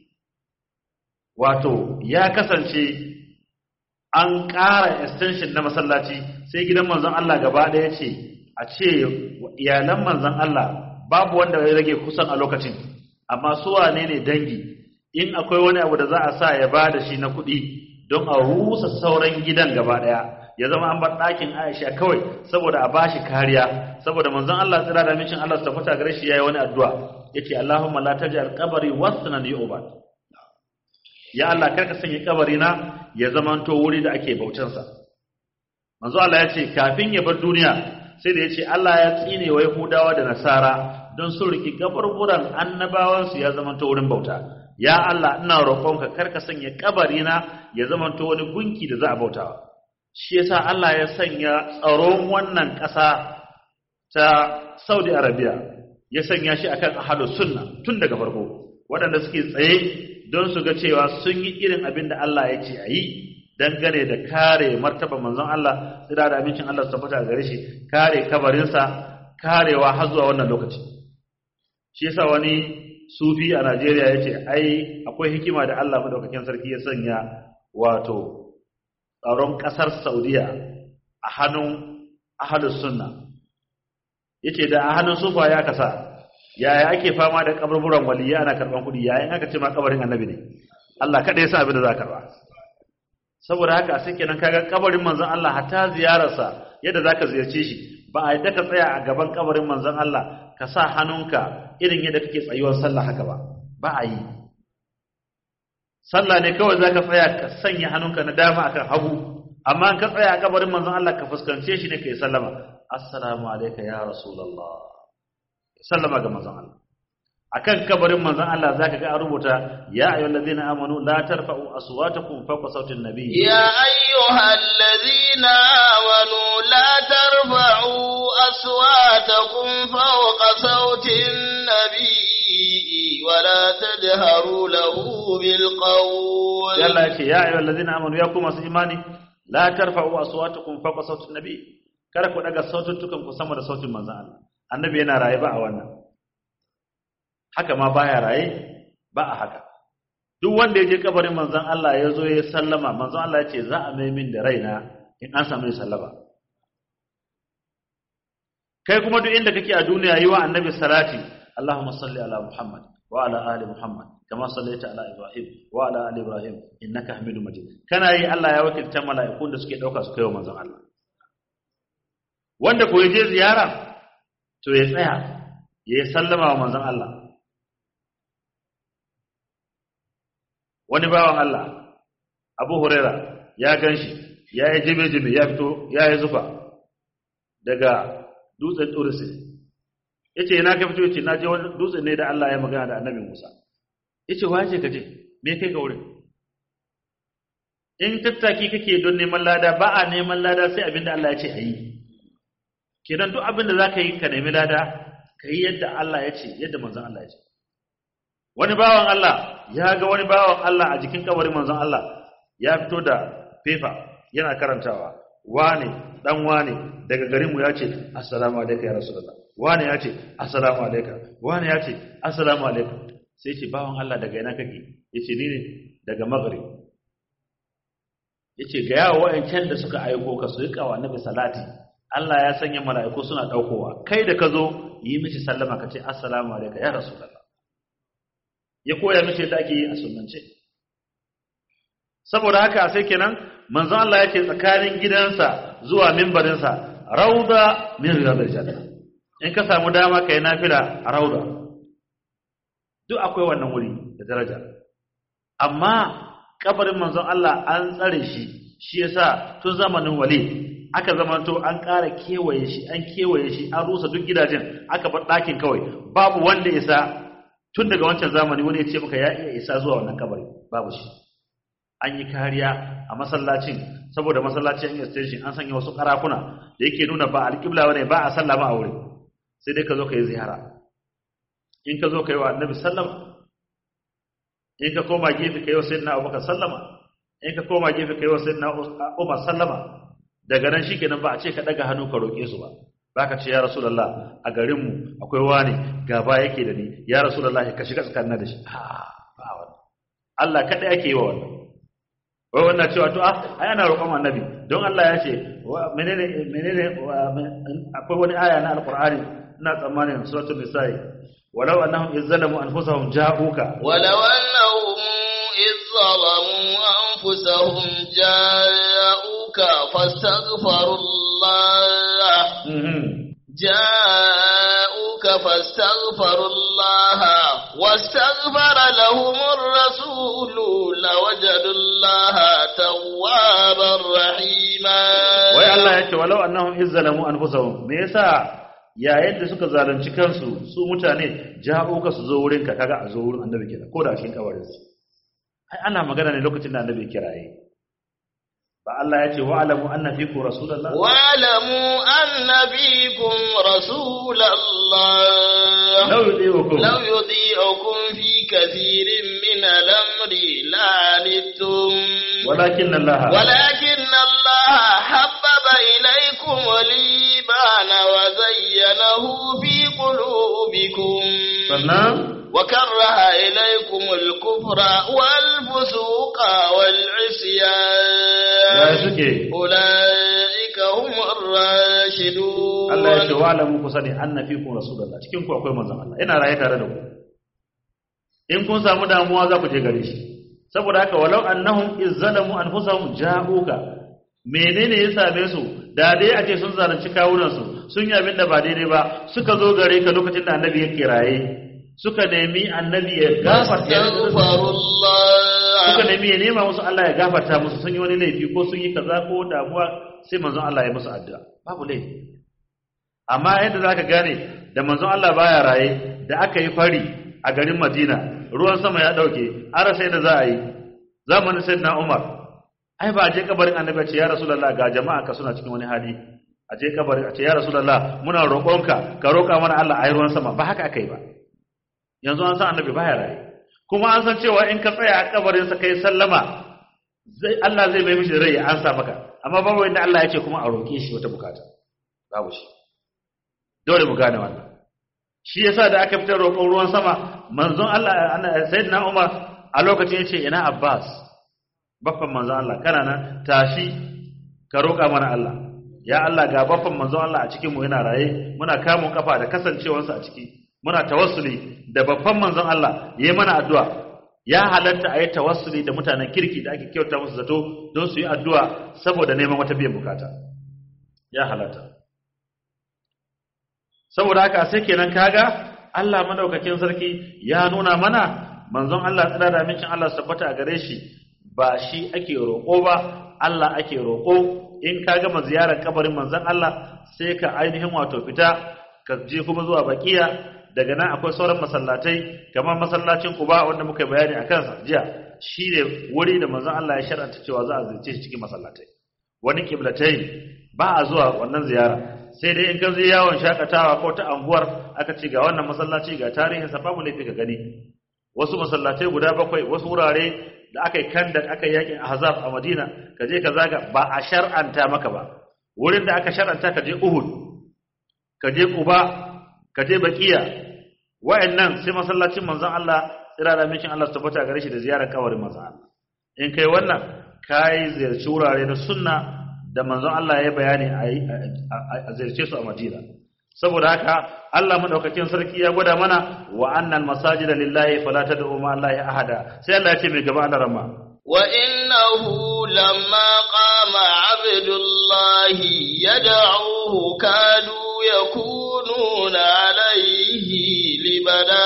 wato ya kasance an ƙara extension na masallaci sai gidan manzon Allah gaba ɗaya ce a ce iyalan manzon Allah babu wanda ya rage kusan a lokacin amma su wane ne dangi in akwai wani abu da za a sa ya ba da shi na kuɗi don a rusa sauran gidan gaba ɗaya ya zama an bar ɗakin Aisha kawai saboda a bashi kariya saboda manzon Allah tsira da mincin Allah su tabbata gare shi yayi wani addu'a yace Allahumma la taj'al qabri wasnan yu'bad ya Allah karka sanya kabari na ya zamanto wuri da ake bautar sa manzo Allah yace kafin ya bar duniya sai da yace Allah ya tsine wa Yahudawa da Nasara don su riki kaburburan annabawan su ya zamanto wurin bauta ya Allah ina roƙonka karka sanya kabari na ya zamanto wani gunki da za a bautawa shi yasa Allah ya sanya tsaron wannan ƙasa ta Saudi Arabia ya sanya shi akan ahlus sunna tun daga farko waɗanda suke tsaye don su ga cewa sun yi irin abin da Allah ya ce a yi dangane da kare martaba manzon Allah tsira da amincin Allah su tabbata gare shi kare kabarinsa karewa har zuwa wannan lokaci shi yasa wani sufi a Najeriya ya ce ai akwai hikima da Allah madaukakin sarki ya sanya wato tsaron ƙasar Saudiya a hannun ahlus sunna yace da a hannun sufa ya kasa yaya ake fama da kaburburan waliyya ana karban kudi yayin aka ce ma kabarin annabi ne Allah kada ya sa abin da za ka karba saboda haka sai kenan kaga kabarin manzon Allah hatta ziyararsa yadda zaka ziyarce shi ba a yadda ka tsaya a gaban kabarin manzon Allah ka sa hannunka irin yadda kake tsayuwar sallah haka ba a yi sallah ne kawai zaka tsaya ka sanya hannunka na dama akan hagu amma in ka tsaya a kabarin manzon Allah ka fuskance shi ne kai sallama assalamu alayka ya rasulullah sallama ga manzon Allah akan kabarin manzon Allah zaka ga an rubuta ya ayyuhallazina amanu la tarfa'u aswatakum fawqa sawtin nabiy ya ayyuhallazina amanu la tarfa'u aswatakum fawqa sawtin nabiy wa la tajharu lahu bil qawl yalla ce ya ayyuhallazina amanu ya kuma su imani la tarfa'u aswatakum fawqa sawtin nabiy kada ku daga sautukan ku sama da sautin manzon Allah annabi yana raye ba a wannan haka ma baya raye ba a haka duk wanda ya je kabarin manzon Allah ya zo ya sallama manzon Allah ya ce za a mai min da raina in an samu sallama kai kuma duk inda kake a duniya yi wa annabi salati Allahumma salli ala Muhammad wa ala ali Muhammad kama sallaita ala Ibrahim wa ala ali Ibrahim innaka Hamidum Majid kana yi Allah ya wakilta mala'ikun da suke dauka su kaiwa manzon Allah wanda ko je ziyara to ya tsaya ya sallama wa manzon Allah wani bawan Allah Abu Huraira ya ganshi ya yi jibe-jibe ya fito ya yi zufa daga dutsen Tursi yace ina ka fito yace naje wani dutsen ne da Allah ya magana da Annabi Musa yace wace ka je me kai ga wurin in tattaki kake don neman lada ba a neman lada sai abinda Allah ya ce ayi kenan duk abinda zaka yi ka nemi lada kai yadda Allah ya ce yadda manzon Allah ya ce wani bawan Allah ya ga wani bawan Allah a jikin kabarin manzon Allah ya fito da paper yana karantawa wane dan wane daga garin mu ya ce assalamu alayka ya rasulullah wane ya ce assalamu alayka wane ya ce assalamu alayka sai ce bawan Allah daga ina kake yace ni ne daga maghrib yace ga yawo wa'ancan da suka aiko ka su rika wa annabi salati Allah ya sanya mala'iku suna daukowa kai da ka zo yi mishi sallama ka ce assalamu alayka ya rasulullah ya koya mishi da ake yi a sunnance saboda haka sai kenan manzon Allah yake tsakanin gidansa zuwa mimbarinsa rauda min riyadil janna in ka samu dama kai nafila a rauda duk akwai wannan wuri da daraja amma kabarin manzon Allah an tsare shi shi yasa tun zamanin wali aka zamanto an ƙara kewaye shi an rusa duk gidajen aka bar ɗakin kawai babu wanda isa tun daga wancan zamani wani ya ce maka ya iya isa zuwa wannan kabari babu shi an yi kariya a masallacin saboda masallacin an yi station an sanya wasu karafuna da yake nuna ba alƙibla bane ba a sallama a wurin sai dai ka zo ka yi ziyara in ka zo ka yi wa annabi sallama in ka koma gefe ka yi wa sayyidina abubakar sallama in ka koma gefe ka yi wa sayyidina umar sallama daga nan shikenan ba a ce ka daga hannu ka roƙe su ba baka ce ya rasulullah a garinmu akwai wani gaba yake da ni ya rasulullah ka shiga tsakanin da shi ba wannan Allah kada yake yi wa wannan wai wannan cewa to ai ana roƙon annabi don Allah ya ce menene akwai wani aya na alqur'ani ina tsammanin suratul nisa'i walau annahum izzalamu anfusahum ja'uka walau annahum izzalamu anfusahum ja'uka fastaghfirullah جاءوك فاستغفروا الله واستغفر لهم الرسول لوجدوا الله توابا رحيما wai Allah yake walau annahum izzalamu anfusahum me yasa yayin da suka zalunci kansu su mutane ja'uka su zo wurin ka kaga a zo wurin annabi kenan ko da cikin kabarin su ai ana magana ne lokacin da annabi kiraye Allah ya ce wa'alamu anna fikum rasulullah wa'alamu anna fikum rasulullah law yudhi'ukum fi kathirin min al-amri la'anittum walakin Allah habbaba ilaykum al-iman wa zayyanahu fi qulubikum sannan وكره إليكم الكفر والفسوق والعصيان أولئك هم الراشدون Allah ya ce wa alamu ku sani anna fikum rasulullah cikin ku akwai manzon Allah ina raye tare da ku in kun samu damuwa za ku je gare shi saboda haka walau annahum izzalamu anfusahum ja'uka menene ya same su da dai ake sun zalunci kawunan su sun yi abin da ba daidai ba suka zo gare ka lokacin da annabi ya kiraye suka nemi annabi ya gafarta suka nemi ya nema musu Allah ya gafarta musu sun yi wani laifi ko sun yi kaza ko damuwa sai manzon Allah ya musu addu'a babu laifi amma yadda zaka gane da manzon Allah baya raye da aka yi fari a garin Madina ruwan sama ya dauke ara sai da za a yi zamanin sayyidina Umar ai ba je kabarin annabi ce ya rasulullah ga jama'a ka suna cikin wani hali a je kabarin a ce ya rasulullah muna roƙonka ka roƙa mana Allah ayi ruwan sama ba haka akai ba yanzu an san annabi baya raye kuma an san cewa in ka tsaya a kabarin sa kai sallama Allah zai mai mishi rai ya ansa maka amma babu inda Allah ya ce kuma a roƙe shi wata bukata babu shi dole mu gane wannan shi yasa da aka fitar roƙon ruwan sama manzon Allah sayyidina Umar a lokacin yace ina Abbas baffan manzon Allah kana nan tashi ka roƙa mana Allah ya Allah ga baffan manzon Allah a cikin mu yana raye muna kamun kafa da kasancewarsa a ciki muna tawassuli da baffan manzon Allah yayi mana addu'a ya halatta ayi tawassuli da mutanen kirki da ake kyauta musu zato don su yi addu'a saboda neman wata biyan bukata ya halatta saboda haka sai kenan kaga Allah madaukakin sarki ya nuna mana manzon Allah tsada da mincin Allah tabbata a gare shi ba shi ake roƙo ba Allah ake roƙo in ka gama ziyarar kabarin manzon Allah sai ka ainihin wato fita ka je kuma zuwa bakiya daga nan akwai sauran masallatai kamar masallacin Quba wanda muka bayani akan sa jiya shine wuri da manzon Allah ya shar'anta cewa za a ziyarce shi cikin masallatai wani kiblatai ba a zuwa wannan ziyara sai dai in ka zo yawon shakatawa ko ta anguwar aka ce ga wannan masallaci ga tarihin sa babu laifi ka gani wasu masallatai guda 7 wasu wurare da aka yi kandak aka yi yakin ahzab a Madina ka je ka zaga ba a shar'anta maka ba wurin da aka shar'anta ka je Uhud ka je Quba ka je Baqiya wayannan sai masallacin manzon Allah tsira da mincin Allah tabbata gare shi da ziyarar kawarin manzon Allah in kai wannan kai ziyarci wurare na sunna da manzon Allah ya bayani a ziyarce su a Madina saboda haka Allah madaukakin sarki ya gwada mana wa annal masajida lillahi fala tad'u ma allahi ahada sai Allah ya ce mai gaba Allah rama wa innahu lamma qama abdullahi yad'uhu kadu yakununa alayhi libada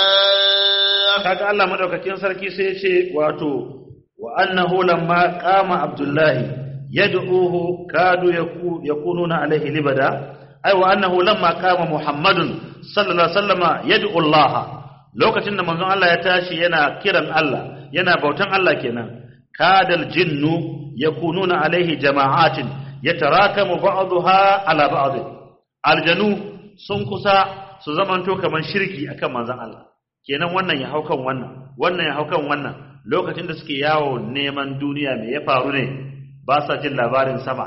kaga Allah madaukakin sarki sai ya ce wato wa annahu lamma qama abdullahi yad'uhu kadu yakununa alayhi libada ai wa annahu lamma qama muhammadun sallallahu alaihi wasallama yad'u Allah lokacin da manzon Allah ya tashi yana kiran Allah yana bautan Allah kenan kadal jinnu yakununa alaihi jama'atin yatarakamu ba'daha ala ba'd aljanu sun kusa su zamanto kaman shirki akan manzon Allah kenan wannan ya haukan wannan ya haukan wannan lokacin da suke yawo neman duniya me ya faru ne ba sa jin labarin sama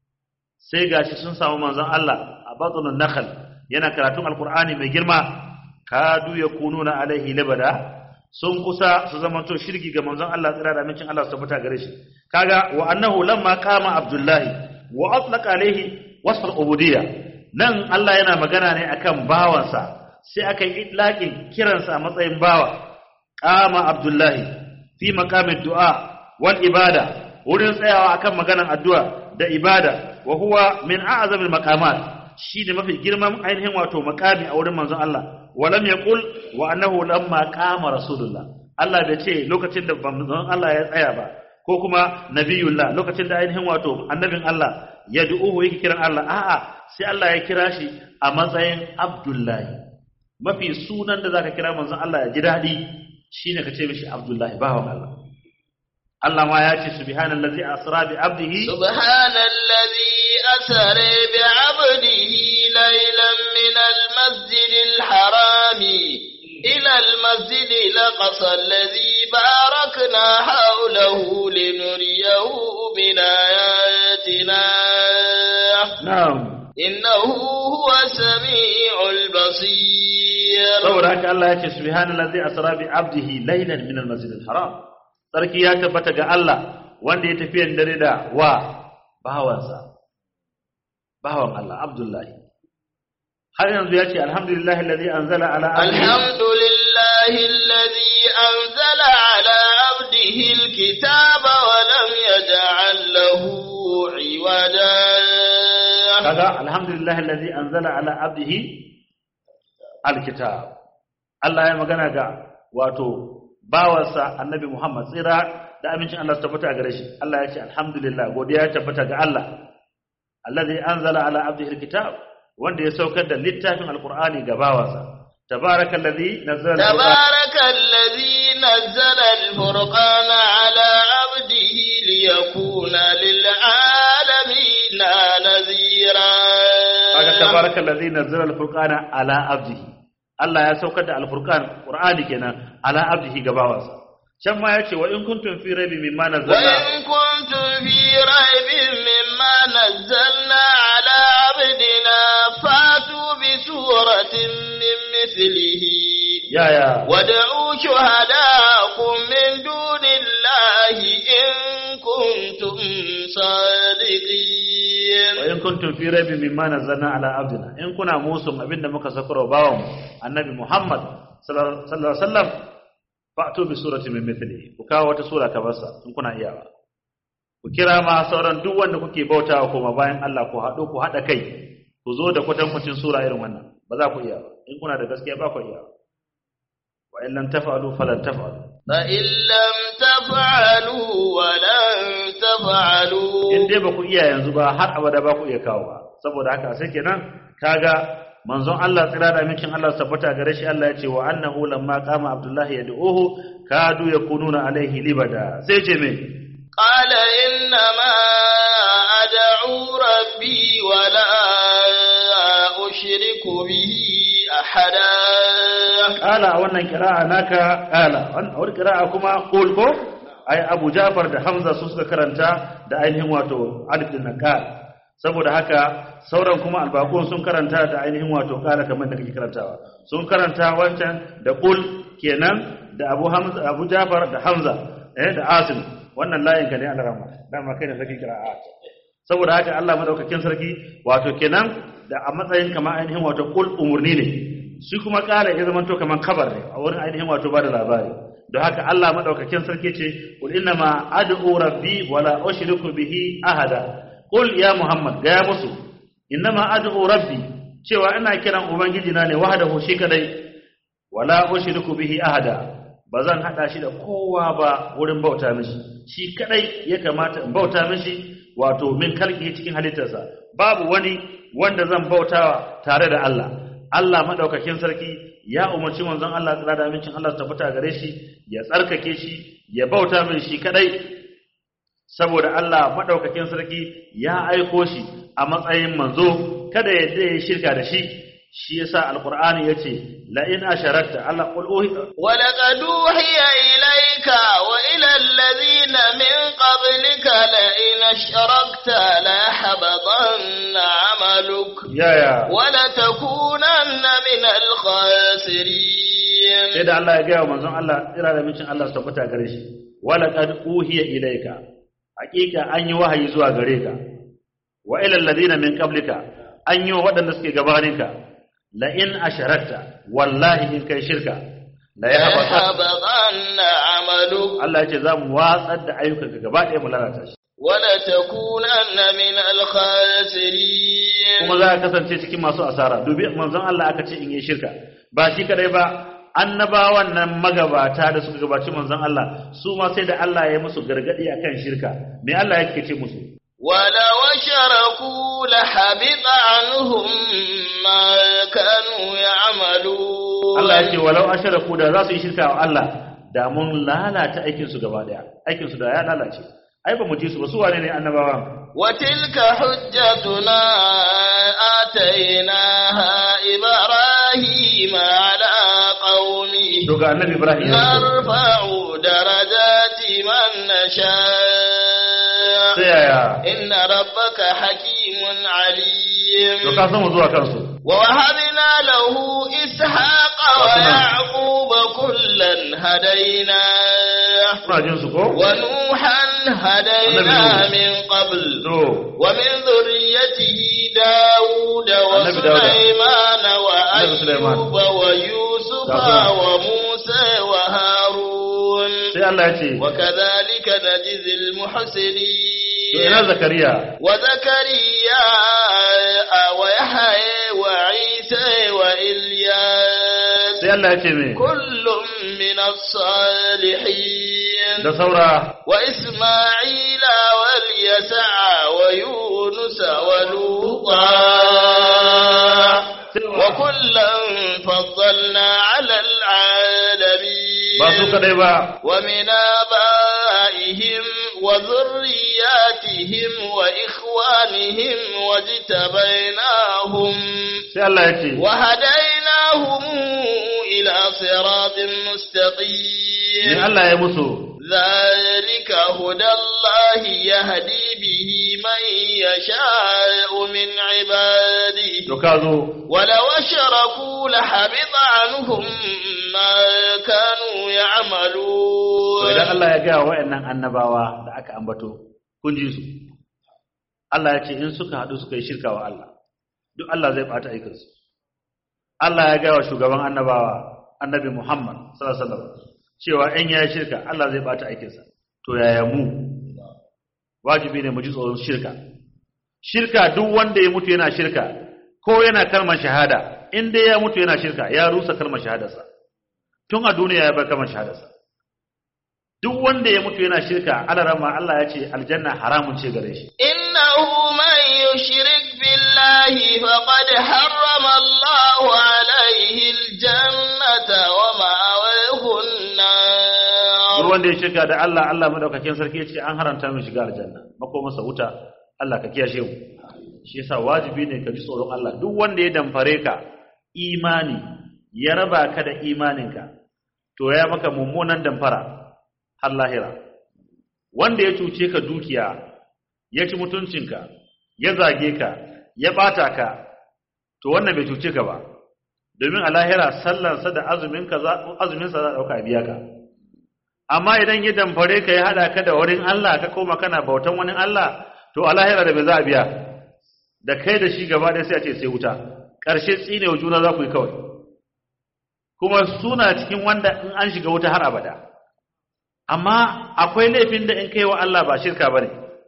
sai gashi sun samu manzon Allah a batnun nakhl yana karatun alqur'ani mai girma kadu yakununa alaihi libada sun kusa su zamanto shirki ga manzon Allah tsira da mincin Allah su tabbata gare shi kaga wa annahu lamma qama abdullahi wa atlaqa alaihi wasf al-ubudiyya nan Allah yana magana ne akan bawansa sai aka yi itlaqin kiransa a matsayin bawa qama abdullahi fi maqamid du'a wal ibada wurin tsayawa akan maganar addu'a da ibada wa huwa min a'zamil maqamat shine mafi girman ainihin wato makami a wurin manzon Allah walam yaqul wa annahu lamma qama rasulullah Allah bai ce lokacin da manzon Allah ya tsaya ba ko kuma nabiyullah lokacin da ainihin wato annabin Allah yad'uhu yake kiran Allah a'a sai Allah ya kira shi a matsayin abdullahi mafi sunan da zaka kira manzon Allah ya ji dadi shine ka ce mishi abdullahi bawan Allah Allah ma ya ce subhanallazi asra bi abdihi subhanallazi asra bi abdihi laylan min almasjidil harami ila almasjidil aqsa alladhi barakna hawlahu linuriyahu min ayatina na'am innahu huwas samiul basir saboda haka Allah ya ce subhanallazi asra bi abdihi laylan min almasjidil haram sarki ya tabbata ga Allah wanda ya tafi dare da wa bawansa bawan Allah Abdullahi har yanzu ya ce alhamdulillahi alladhi anzala ala alhamdulillahi لله الذي أنزل على عبده الكتاب ولم يجعل له عوجا kaga alhamdulillah alladhi anzala ala abdihi alkitab Allah ya magana ga wato bawansa annabi Muhammad tsira da amincin Allah su tabbata gare shi Allah ya ce alhamdulillah godiya ya tabbata ga Allah alladhi anzala ala abdihi alkitab wanda ya saukar da littafin alqur'ani ga bawansa tabarakallazi nazzala alfurqana ala abdihi liyakuna lil alamin nazira kaga tabarakallazi nazzala alfurqana ala abdihi Allah ya saukar da alfurqan qur'ani kenan ala abdihi ga bawansa can ma yace wa in kuntum fi raibin mimma nazzalna ala abdina fatu bi suratin min mithlihi wad'u shuhadakum min dunillahi in kuntum sadiqin wa in kuntum fi raibin mimma nazzalna ala abdina in kuna musun abinda muka sakaro bawon annabi Muhammad sallallahu alaihi wasallam fa'tu bi surati min mithlihi ku kawo wata sura kamar sa in kuna iyawa ku kira ma sauran duk wanda kuke bautawa kuma bayan Allah ku hado ku hada kai ku zo da kwatankwacin sura irin wannan ba za ku iya ba in kuna da gaskiya ba ku iya wa in lam taf'alu falan taf'alu fa in lam taf'alu wa lan taf'alu in dai ba ku iya yanzu ba har abada ba ku iya kawo ba saboda haka sai kenan kaga manzon Allah tsira da amincin Allah tabbata gare shi Allah ya ce wa annahu lamma qama abdullahi yad'uhu kadu yakununa alaihi libada sai ce me qala inna ma ad'u rabbi wa la ushriku bihi ahada qala wannan qira'a naka qala wannan qira'a kuma qul ko ai Abu Ja'far da Hamza su suka karanta da ainihin wato alif din nakal saboda haka sauran kuma albaqun sun karanta da ainihin wato kala kamar da kake karantawa sun karanta wancan da qul kenan da Abu Ja'far da Hamza da Asim wannan layin ka ne al-rahma dama kai da sarki qira'at saboda haka Allah madaukakin sarki wato kenan da a matsayin kamar ainihin wato qul umurni ne shi kuma kala ya zama to kamar kabar ne a wurin ainihin wato bada labari don haka Allah madaukakin sarki ce qul inna ma ad'u rabbi wala ushriku bihi ahada qul ya muhammad ga ya musu innama ad'u rabbi cewa ina kiran ubangiji na ne wahdahu shi kadai wala ushriku bihi ahada bazan hada shi da kowa ba wurin bauta mishi shi kadai ya kamata in bauta mishi wato min kalki cikin halittarsa babu wani wanda zan bautawa tare da Allah Allah madaukakin sarki ya umarci manzon Allah tsara da amincin Allah tabbata gare shi ya tsarkake shi ya bauta min shi kadai saboda Allah madaukakin sarki ya aiko shi a matsayin manzo kada ya dai shirka da shi shi yasa alqur'ani yace la in asharakta Allah qul wa laqad uhiya ilayka wa ila alladhina min qablika la in asharakta la habatanna amaluk wa la takunanna min al-khasirin sai da Allah ya ga manzon Allah ira da mincin Allah tabbata gare shi wa laqad uhiya ilayka hakika an yi wahayi zuwa gare ka wa ila alladhina min qablika an yi waɗanda suke gabaninka la in asharakta wallahi in kai shirka la yahbatanna amalu Allah ya ce za mu watsar da ayyukanka gaba ɗaya mu lalata shi wala takunanna min al-khasirin kuma za ka kasance cikin masu asara dubi manzon Allah aka ce in yi shirka ba shi kadai ba annabawan nan magabata da suka gabaci manzon Allah su ma sai da Allah ya musu gargadi akan shirka me Allah yake ce musu wala washaraku la habita anhum ma kanu ya'malu Allah yake walau asharaku da za su yi shirka wa Allah da mun lalata aikin su gaba daya aikin su da ya lalace ai ba mu ji su ba su wane ne annabawan wa tilka hujjatuna atainaha ibrahima ala qaumi daga annabi Ibrahim narfa'u darajati man nasha inna rabbaka hakimun alim to ka san zuwa kansu wa wahabna lahu ishaqa wa yaquba kullan hadaina rajin su ko wa nuhan hadaina min qabl wa min dhurriyyatihi daud wa sulaiman wa ayyuba wa yusufa wa musa موسى وهارون sai Allah ya ce وكذلك نجزي المحسنين to ina zakariya وزكريا ويحيى وعيسى وإلياس sai Allah ya ce me كل من الصالحين da saura وإسماعيل واليسع ويونس ولوطا وكلا فضلنا على العالمين ba su kadai ba ومن آبائهم وذرياتهم وإخوانهم واجتبيناهم sai Allah ya ce وهديناهم إلى صراط ne مستقيم Allah ya musu ذلك هدى الله يهدي به من يشاء من عباده to ka zo ولو أشركوا لحبط عنهم ما كانوا to يعملون idan Allah ya ga wayannan annabawa da aka ambato kun ji su Allah ya ce in suka hadu suka yi shirka wa Allah duk Allah zai bata aikin su Allah ya ga wa shugaban annabawa annabi Muhammad sallallahu alaihi wasallam cewa in ya shirka Allah zai bata aikin sa to yaya mu wajibi ne mu ji tsoron shirka shirka duk wanda ya mutu yana shirka ko yana kalmar shahada in dai ya mutu yana shirka ya rusa kalmar shahadarsa tun a duniya ya bar kalmar shahadarsa duk wanda ya mutu yana shirka alarama Allah ya ce aljanna haramun ce gare shi إنه من يشرك بالله فقد حرم الله عليه الجنة ومأواه duk النار wanda ya shirka da Allah Allah madaukakin sarki ya ce an haranta mai shiga aljanna makomarsa wuta Allah ka kiyashe mu shi yasa wajibi ne ka ji tsoron Allah duk wanda ya damfare ka imani ya raba ka da imaninka to ya maka mummunan damfara har lahira wanda ya cuce ka dukiya ya ci mutuncinka ya zage ka ya bata ka to wannan bai cuce ka ba domin a lahira sallarsa da azuminsa za a ɗauka biya ka amma idan ya damfare ka ya haɗa ka da wurin Allah ka koma kana bautan wani Allah to a lahira da bai za a biya da kai da shi gaba ɗaya sai a ce sai wuta ƙarshe tsine wa juna za ku yi kawai kuma suna cikin wanda in an shiga wuta har abada amma akwai laifin da in kai wa Allah ba shirka bane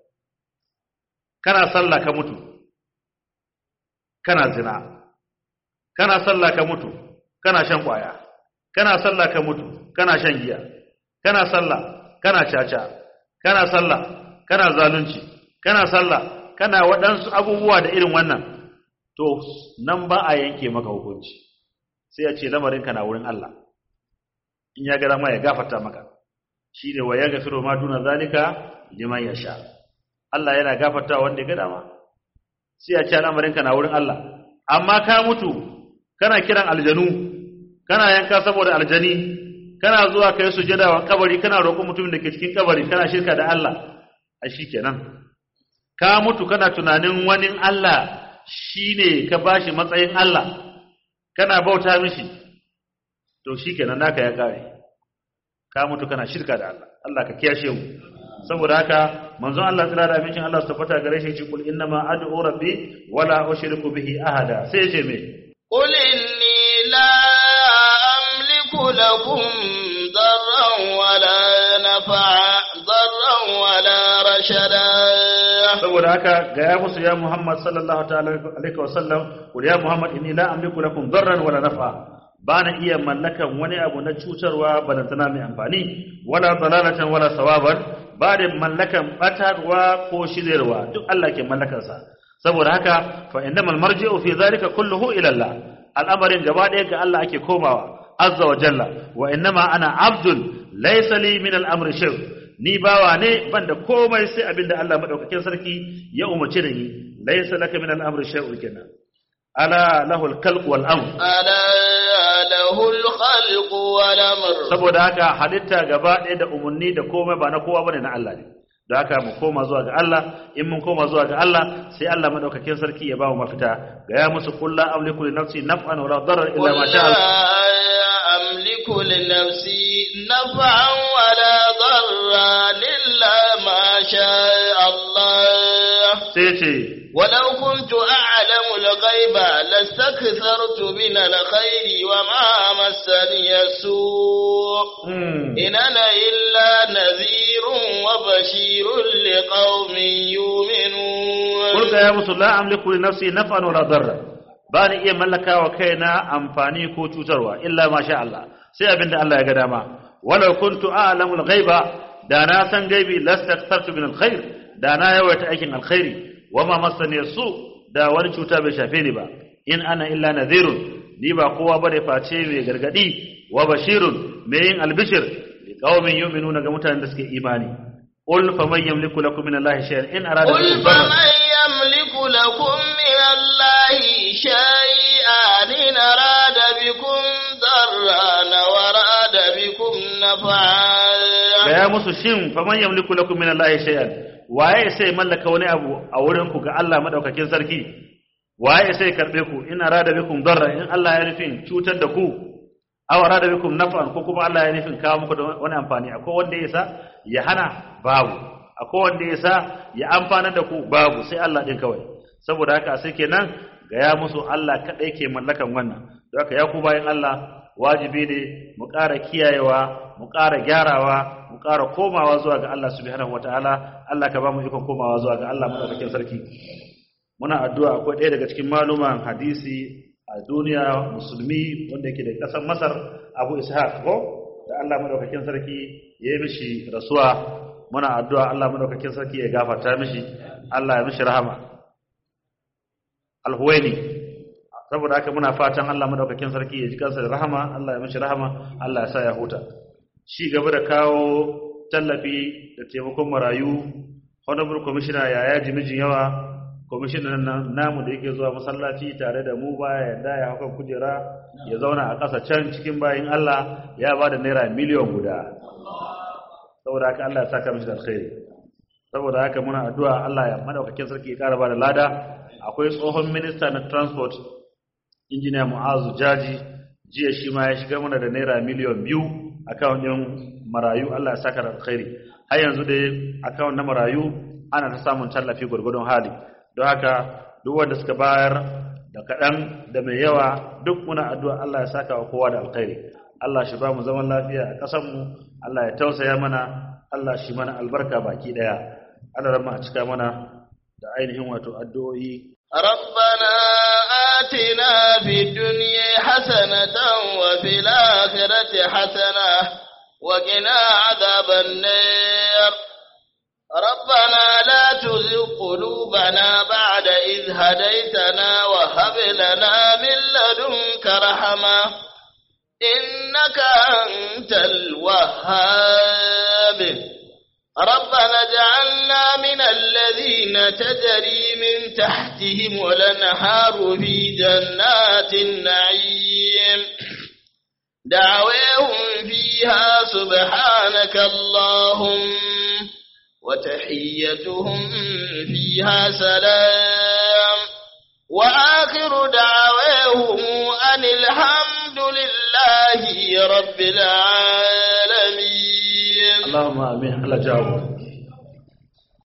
kana sallah ka mutu kana zina kana sallah ka mutu kana shan kwaya kana sallah ka mutu kana shan giya kana sallah kana caca kana sallah kana zalunci kana sallah kana waɗansu abubuwa da irin wannan to nan ba a yanke maka hukunci sai ya ce lamarinka na wurin Allah in ya ga dama ya gafarta maka shi ne wa ya gafiru ma duna zalika liman yasha Allah yana gafarta wanda ya ga dama sai ya ce lamarinka na wurin Allah amma ka mutu kana kiran aljanu kana yanka saboda aljani kana zuwa kai sujada wa kabari kana roƙon mutumin da ke cikin kabari kana shirka da Allah a shikenan ka mutu kana tunanin wani Allah shine ka bashi matsayin Allah kana bauta mishi to shikenan naka ya kare ka mutu kana shirka da Allah Allah ka kiyashe mu saboda haka manzon Allah tsira da amincin Allah su tabbata gare shi ce kul innama ad'u rabbi wala ushriku bihi ahada sai ce me قل إني لا أملك لكم ضرا ولا نفعا ضرا ولا رشدا saboda haka ga ya musu ya Muhammad sallallahu ta'ala alaihi wa sallam kul ya Muhammad inni la amliku lakum darran wala naf'a bana iya mallakan wani abu na cutarwa balantana mai amfani wala dalalatan wala sawaban ba da mallakan batarwa ko shiryarwa duk Allah ke mallakan sa saboda haka fa innamal marji'u fi zalika kulluhu ila Allah al'amarin gaba ɗaya ga Allah ake komawa azza wa jalla wa innama ana abdun laysa li min al-amri shay ni bawa ne banda komai sai abinda Allah madaukakin sarki ya umarce da ni laysa laka min al-amri shay'un kenan ala lahu al-khalq wal amr ala lahu al-khalq wal amr saboda haka halitta gaba ɗaya da umarni da komai ba na kowa bane na Allah ne da haka mu koma zuwa ga Allah in mun koma zuwa ga Allah sai Allah madaukakin sarki ya ba mu mafita ga ya musu kullu amliku li nafsi naf'an wala darar illa ma sha Allah amliku li nafsi naf'an wala darran illa ma sha Allah sai ce ولو كنت أعلم الغيب لاستكثرت من الخير وما مسني السوء إن أنا إلا نذير وبشير لقوم يؤمنون قل يا مسلم لا أملك لنفسي نفعا ولا ضرا bani iya mallaka wa kaina amfani ko cutarwa illa ma sha Allah sai abinda Allah ya ga dama walau kuntu a'lamul ghaiba da na san gaibi lastaktartu min alkhair da na yawaita aikin alkhairi wama masani su da wani cuta bai shafe ni ba in ana illa nadhirun ni ba kowa bane face mai gargadi wa bashirun mai yin albishir liqaumin yu'minuna ga mutanen da suke imani qul faman yamliku lakum min allahi shay'an in arada قل فمن يملك لكم من الله شيئا إن أراد بكم ضرا وراد بكم نفعا gaya musu shin faman yamliku lakum min allahi shay'an waye sai mallaka wani abu a wurin ku ga Allah madaukakin sarki waye sai karbe ku in arada bikum darra in Allah ya nufin cutar da ku aw arada bikum naf'an ko kuma Allah ya nufin kawo muku da wani amfani akwai wanda yasa ya hana babu akwai wanda yasa ya amfana da ku babu sai Allah din kawai saboda haka sai kenan gaya musu Allah kadai ke mallakan wannan don haka ya ku bayin Allah wajibi ne mu ƙara kiyayewa mu ƙara gyarawa mu ƙara komawa zuwa ga Allah subhanahu wataala Allah ka ba mu ikon komawa zuwa ga Allah madaukakin sarki muna addu'a akwai ɗaya daga cikin maluman hadisi a duniya musulmi wanda yake da ƙasar Masar Abu Ishaq ko da Allah madaukakin sarki ya yi mishi rasuwa muna addu'a Allah madaukakin sarki ya gafarta mishi Allah ya mishi rahama Al-Huwaini saboda haka muna fatan Allah madaukakin sarki ya ji kansa da rahama Allah ya mishi rahama Allah ya sa ya huta shi gaba da kawo tallafi da taimakon marayu honorable commissioner yaya jimijin yawa commissioner namu da yake zuwa masallaci tare da mu baya yadda ya haukan kujera ya zauna a ƙasa can cikin bayin Allah ya ba da naira miliyan guda saboda haka Allah ya saka mishi da alkhairi saboda haka muna addu'a Allah ya madaukakin sarki ya ƙara ba da lada akwai tsohon minista na transport injiniya Mu'azu Jaji jiya shi ma ya shiga mana da naira miliyan 2 account din marayu Allah ya saka da alkhairi har yanzu dai account na marayu ana ta samun tallafi gurgurdon hali don haka duk wanda suka bayar da kadan da mai yawa duk muna addu'a Allah ya saka wa kowa da alkhairi Allah shi ba mu zaman lafiya a ƙasar mu Allah ya tausaya mana Allah shi mana albarka baki daya Allah rahma a cika mana da ainihin wato addu'o'i ربنا آتنا في الدنيا حسنة وفي الآخرة حسنة وقنا عذاب النار ربنا لا تزغ قلوبنا بعد إذ هديتنا وهب لنا من لدنك رحمة إنك أنت الوهاب ربنا اجعلنا من الذين تجري من تحتهم الأنهار في جنات النعيم دعواهم فيها سبحانك اللهم وتحيتهم فيها سلام وآخر دعواهم أن الحمد لله رب العالمين اللهم آمين الله جاوب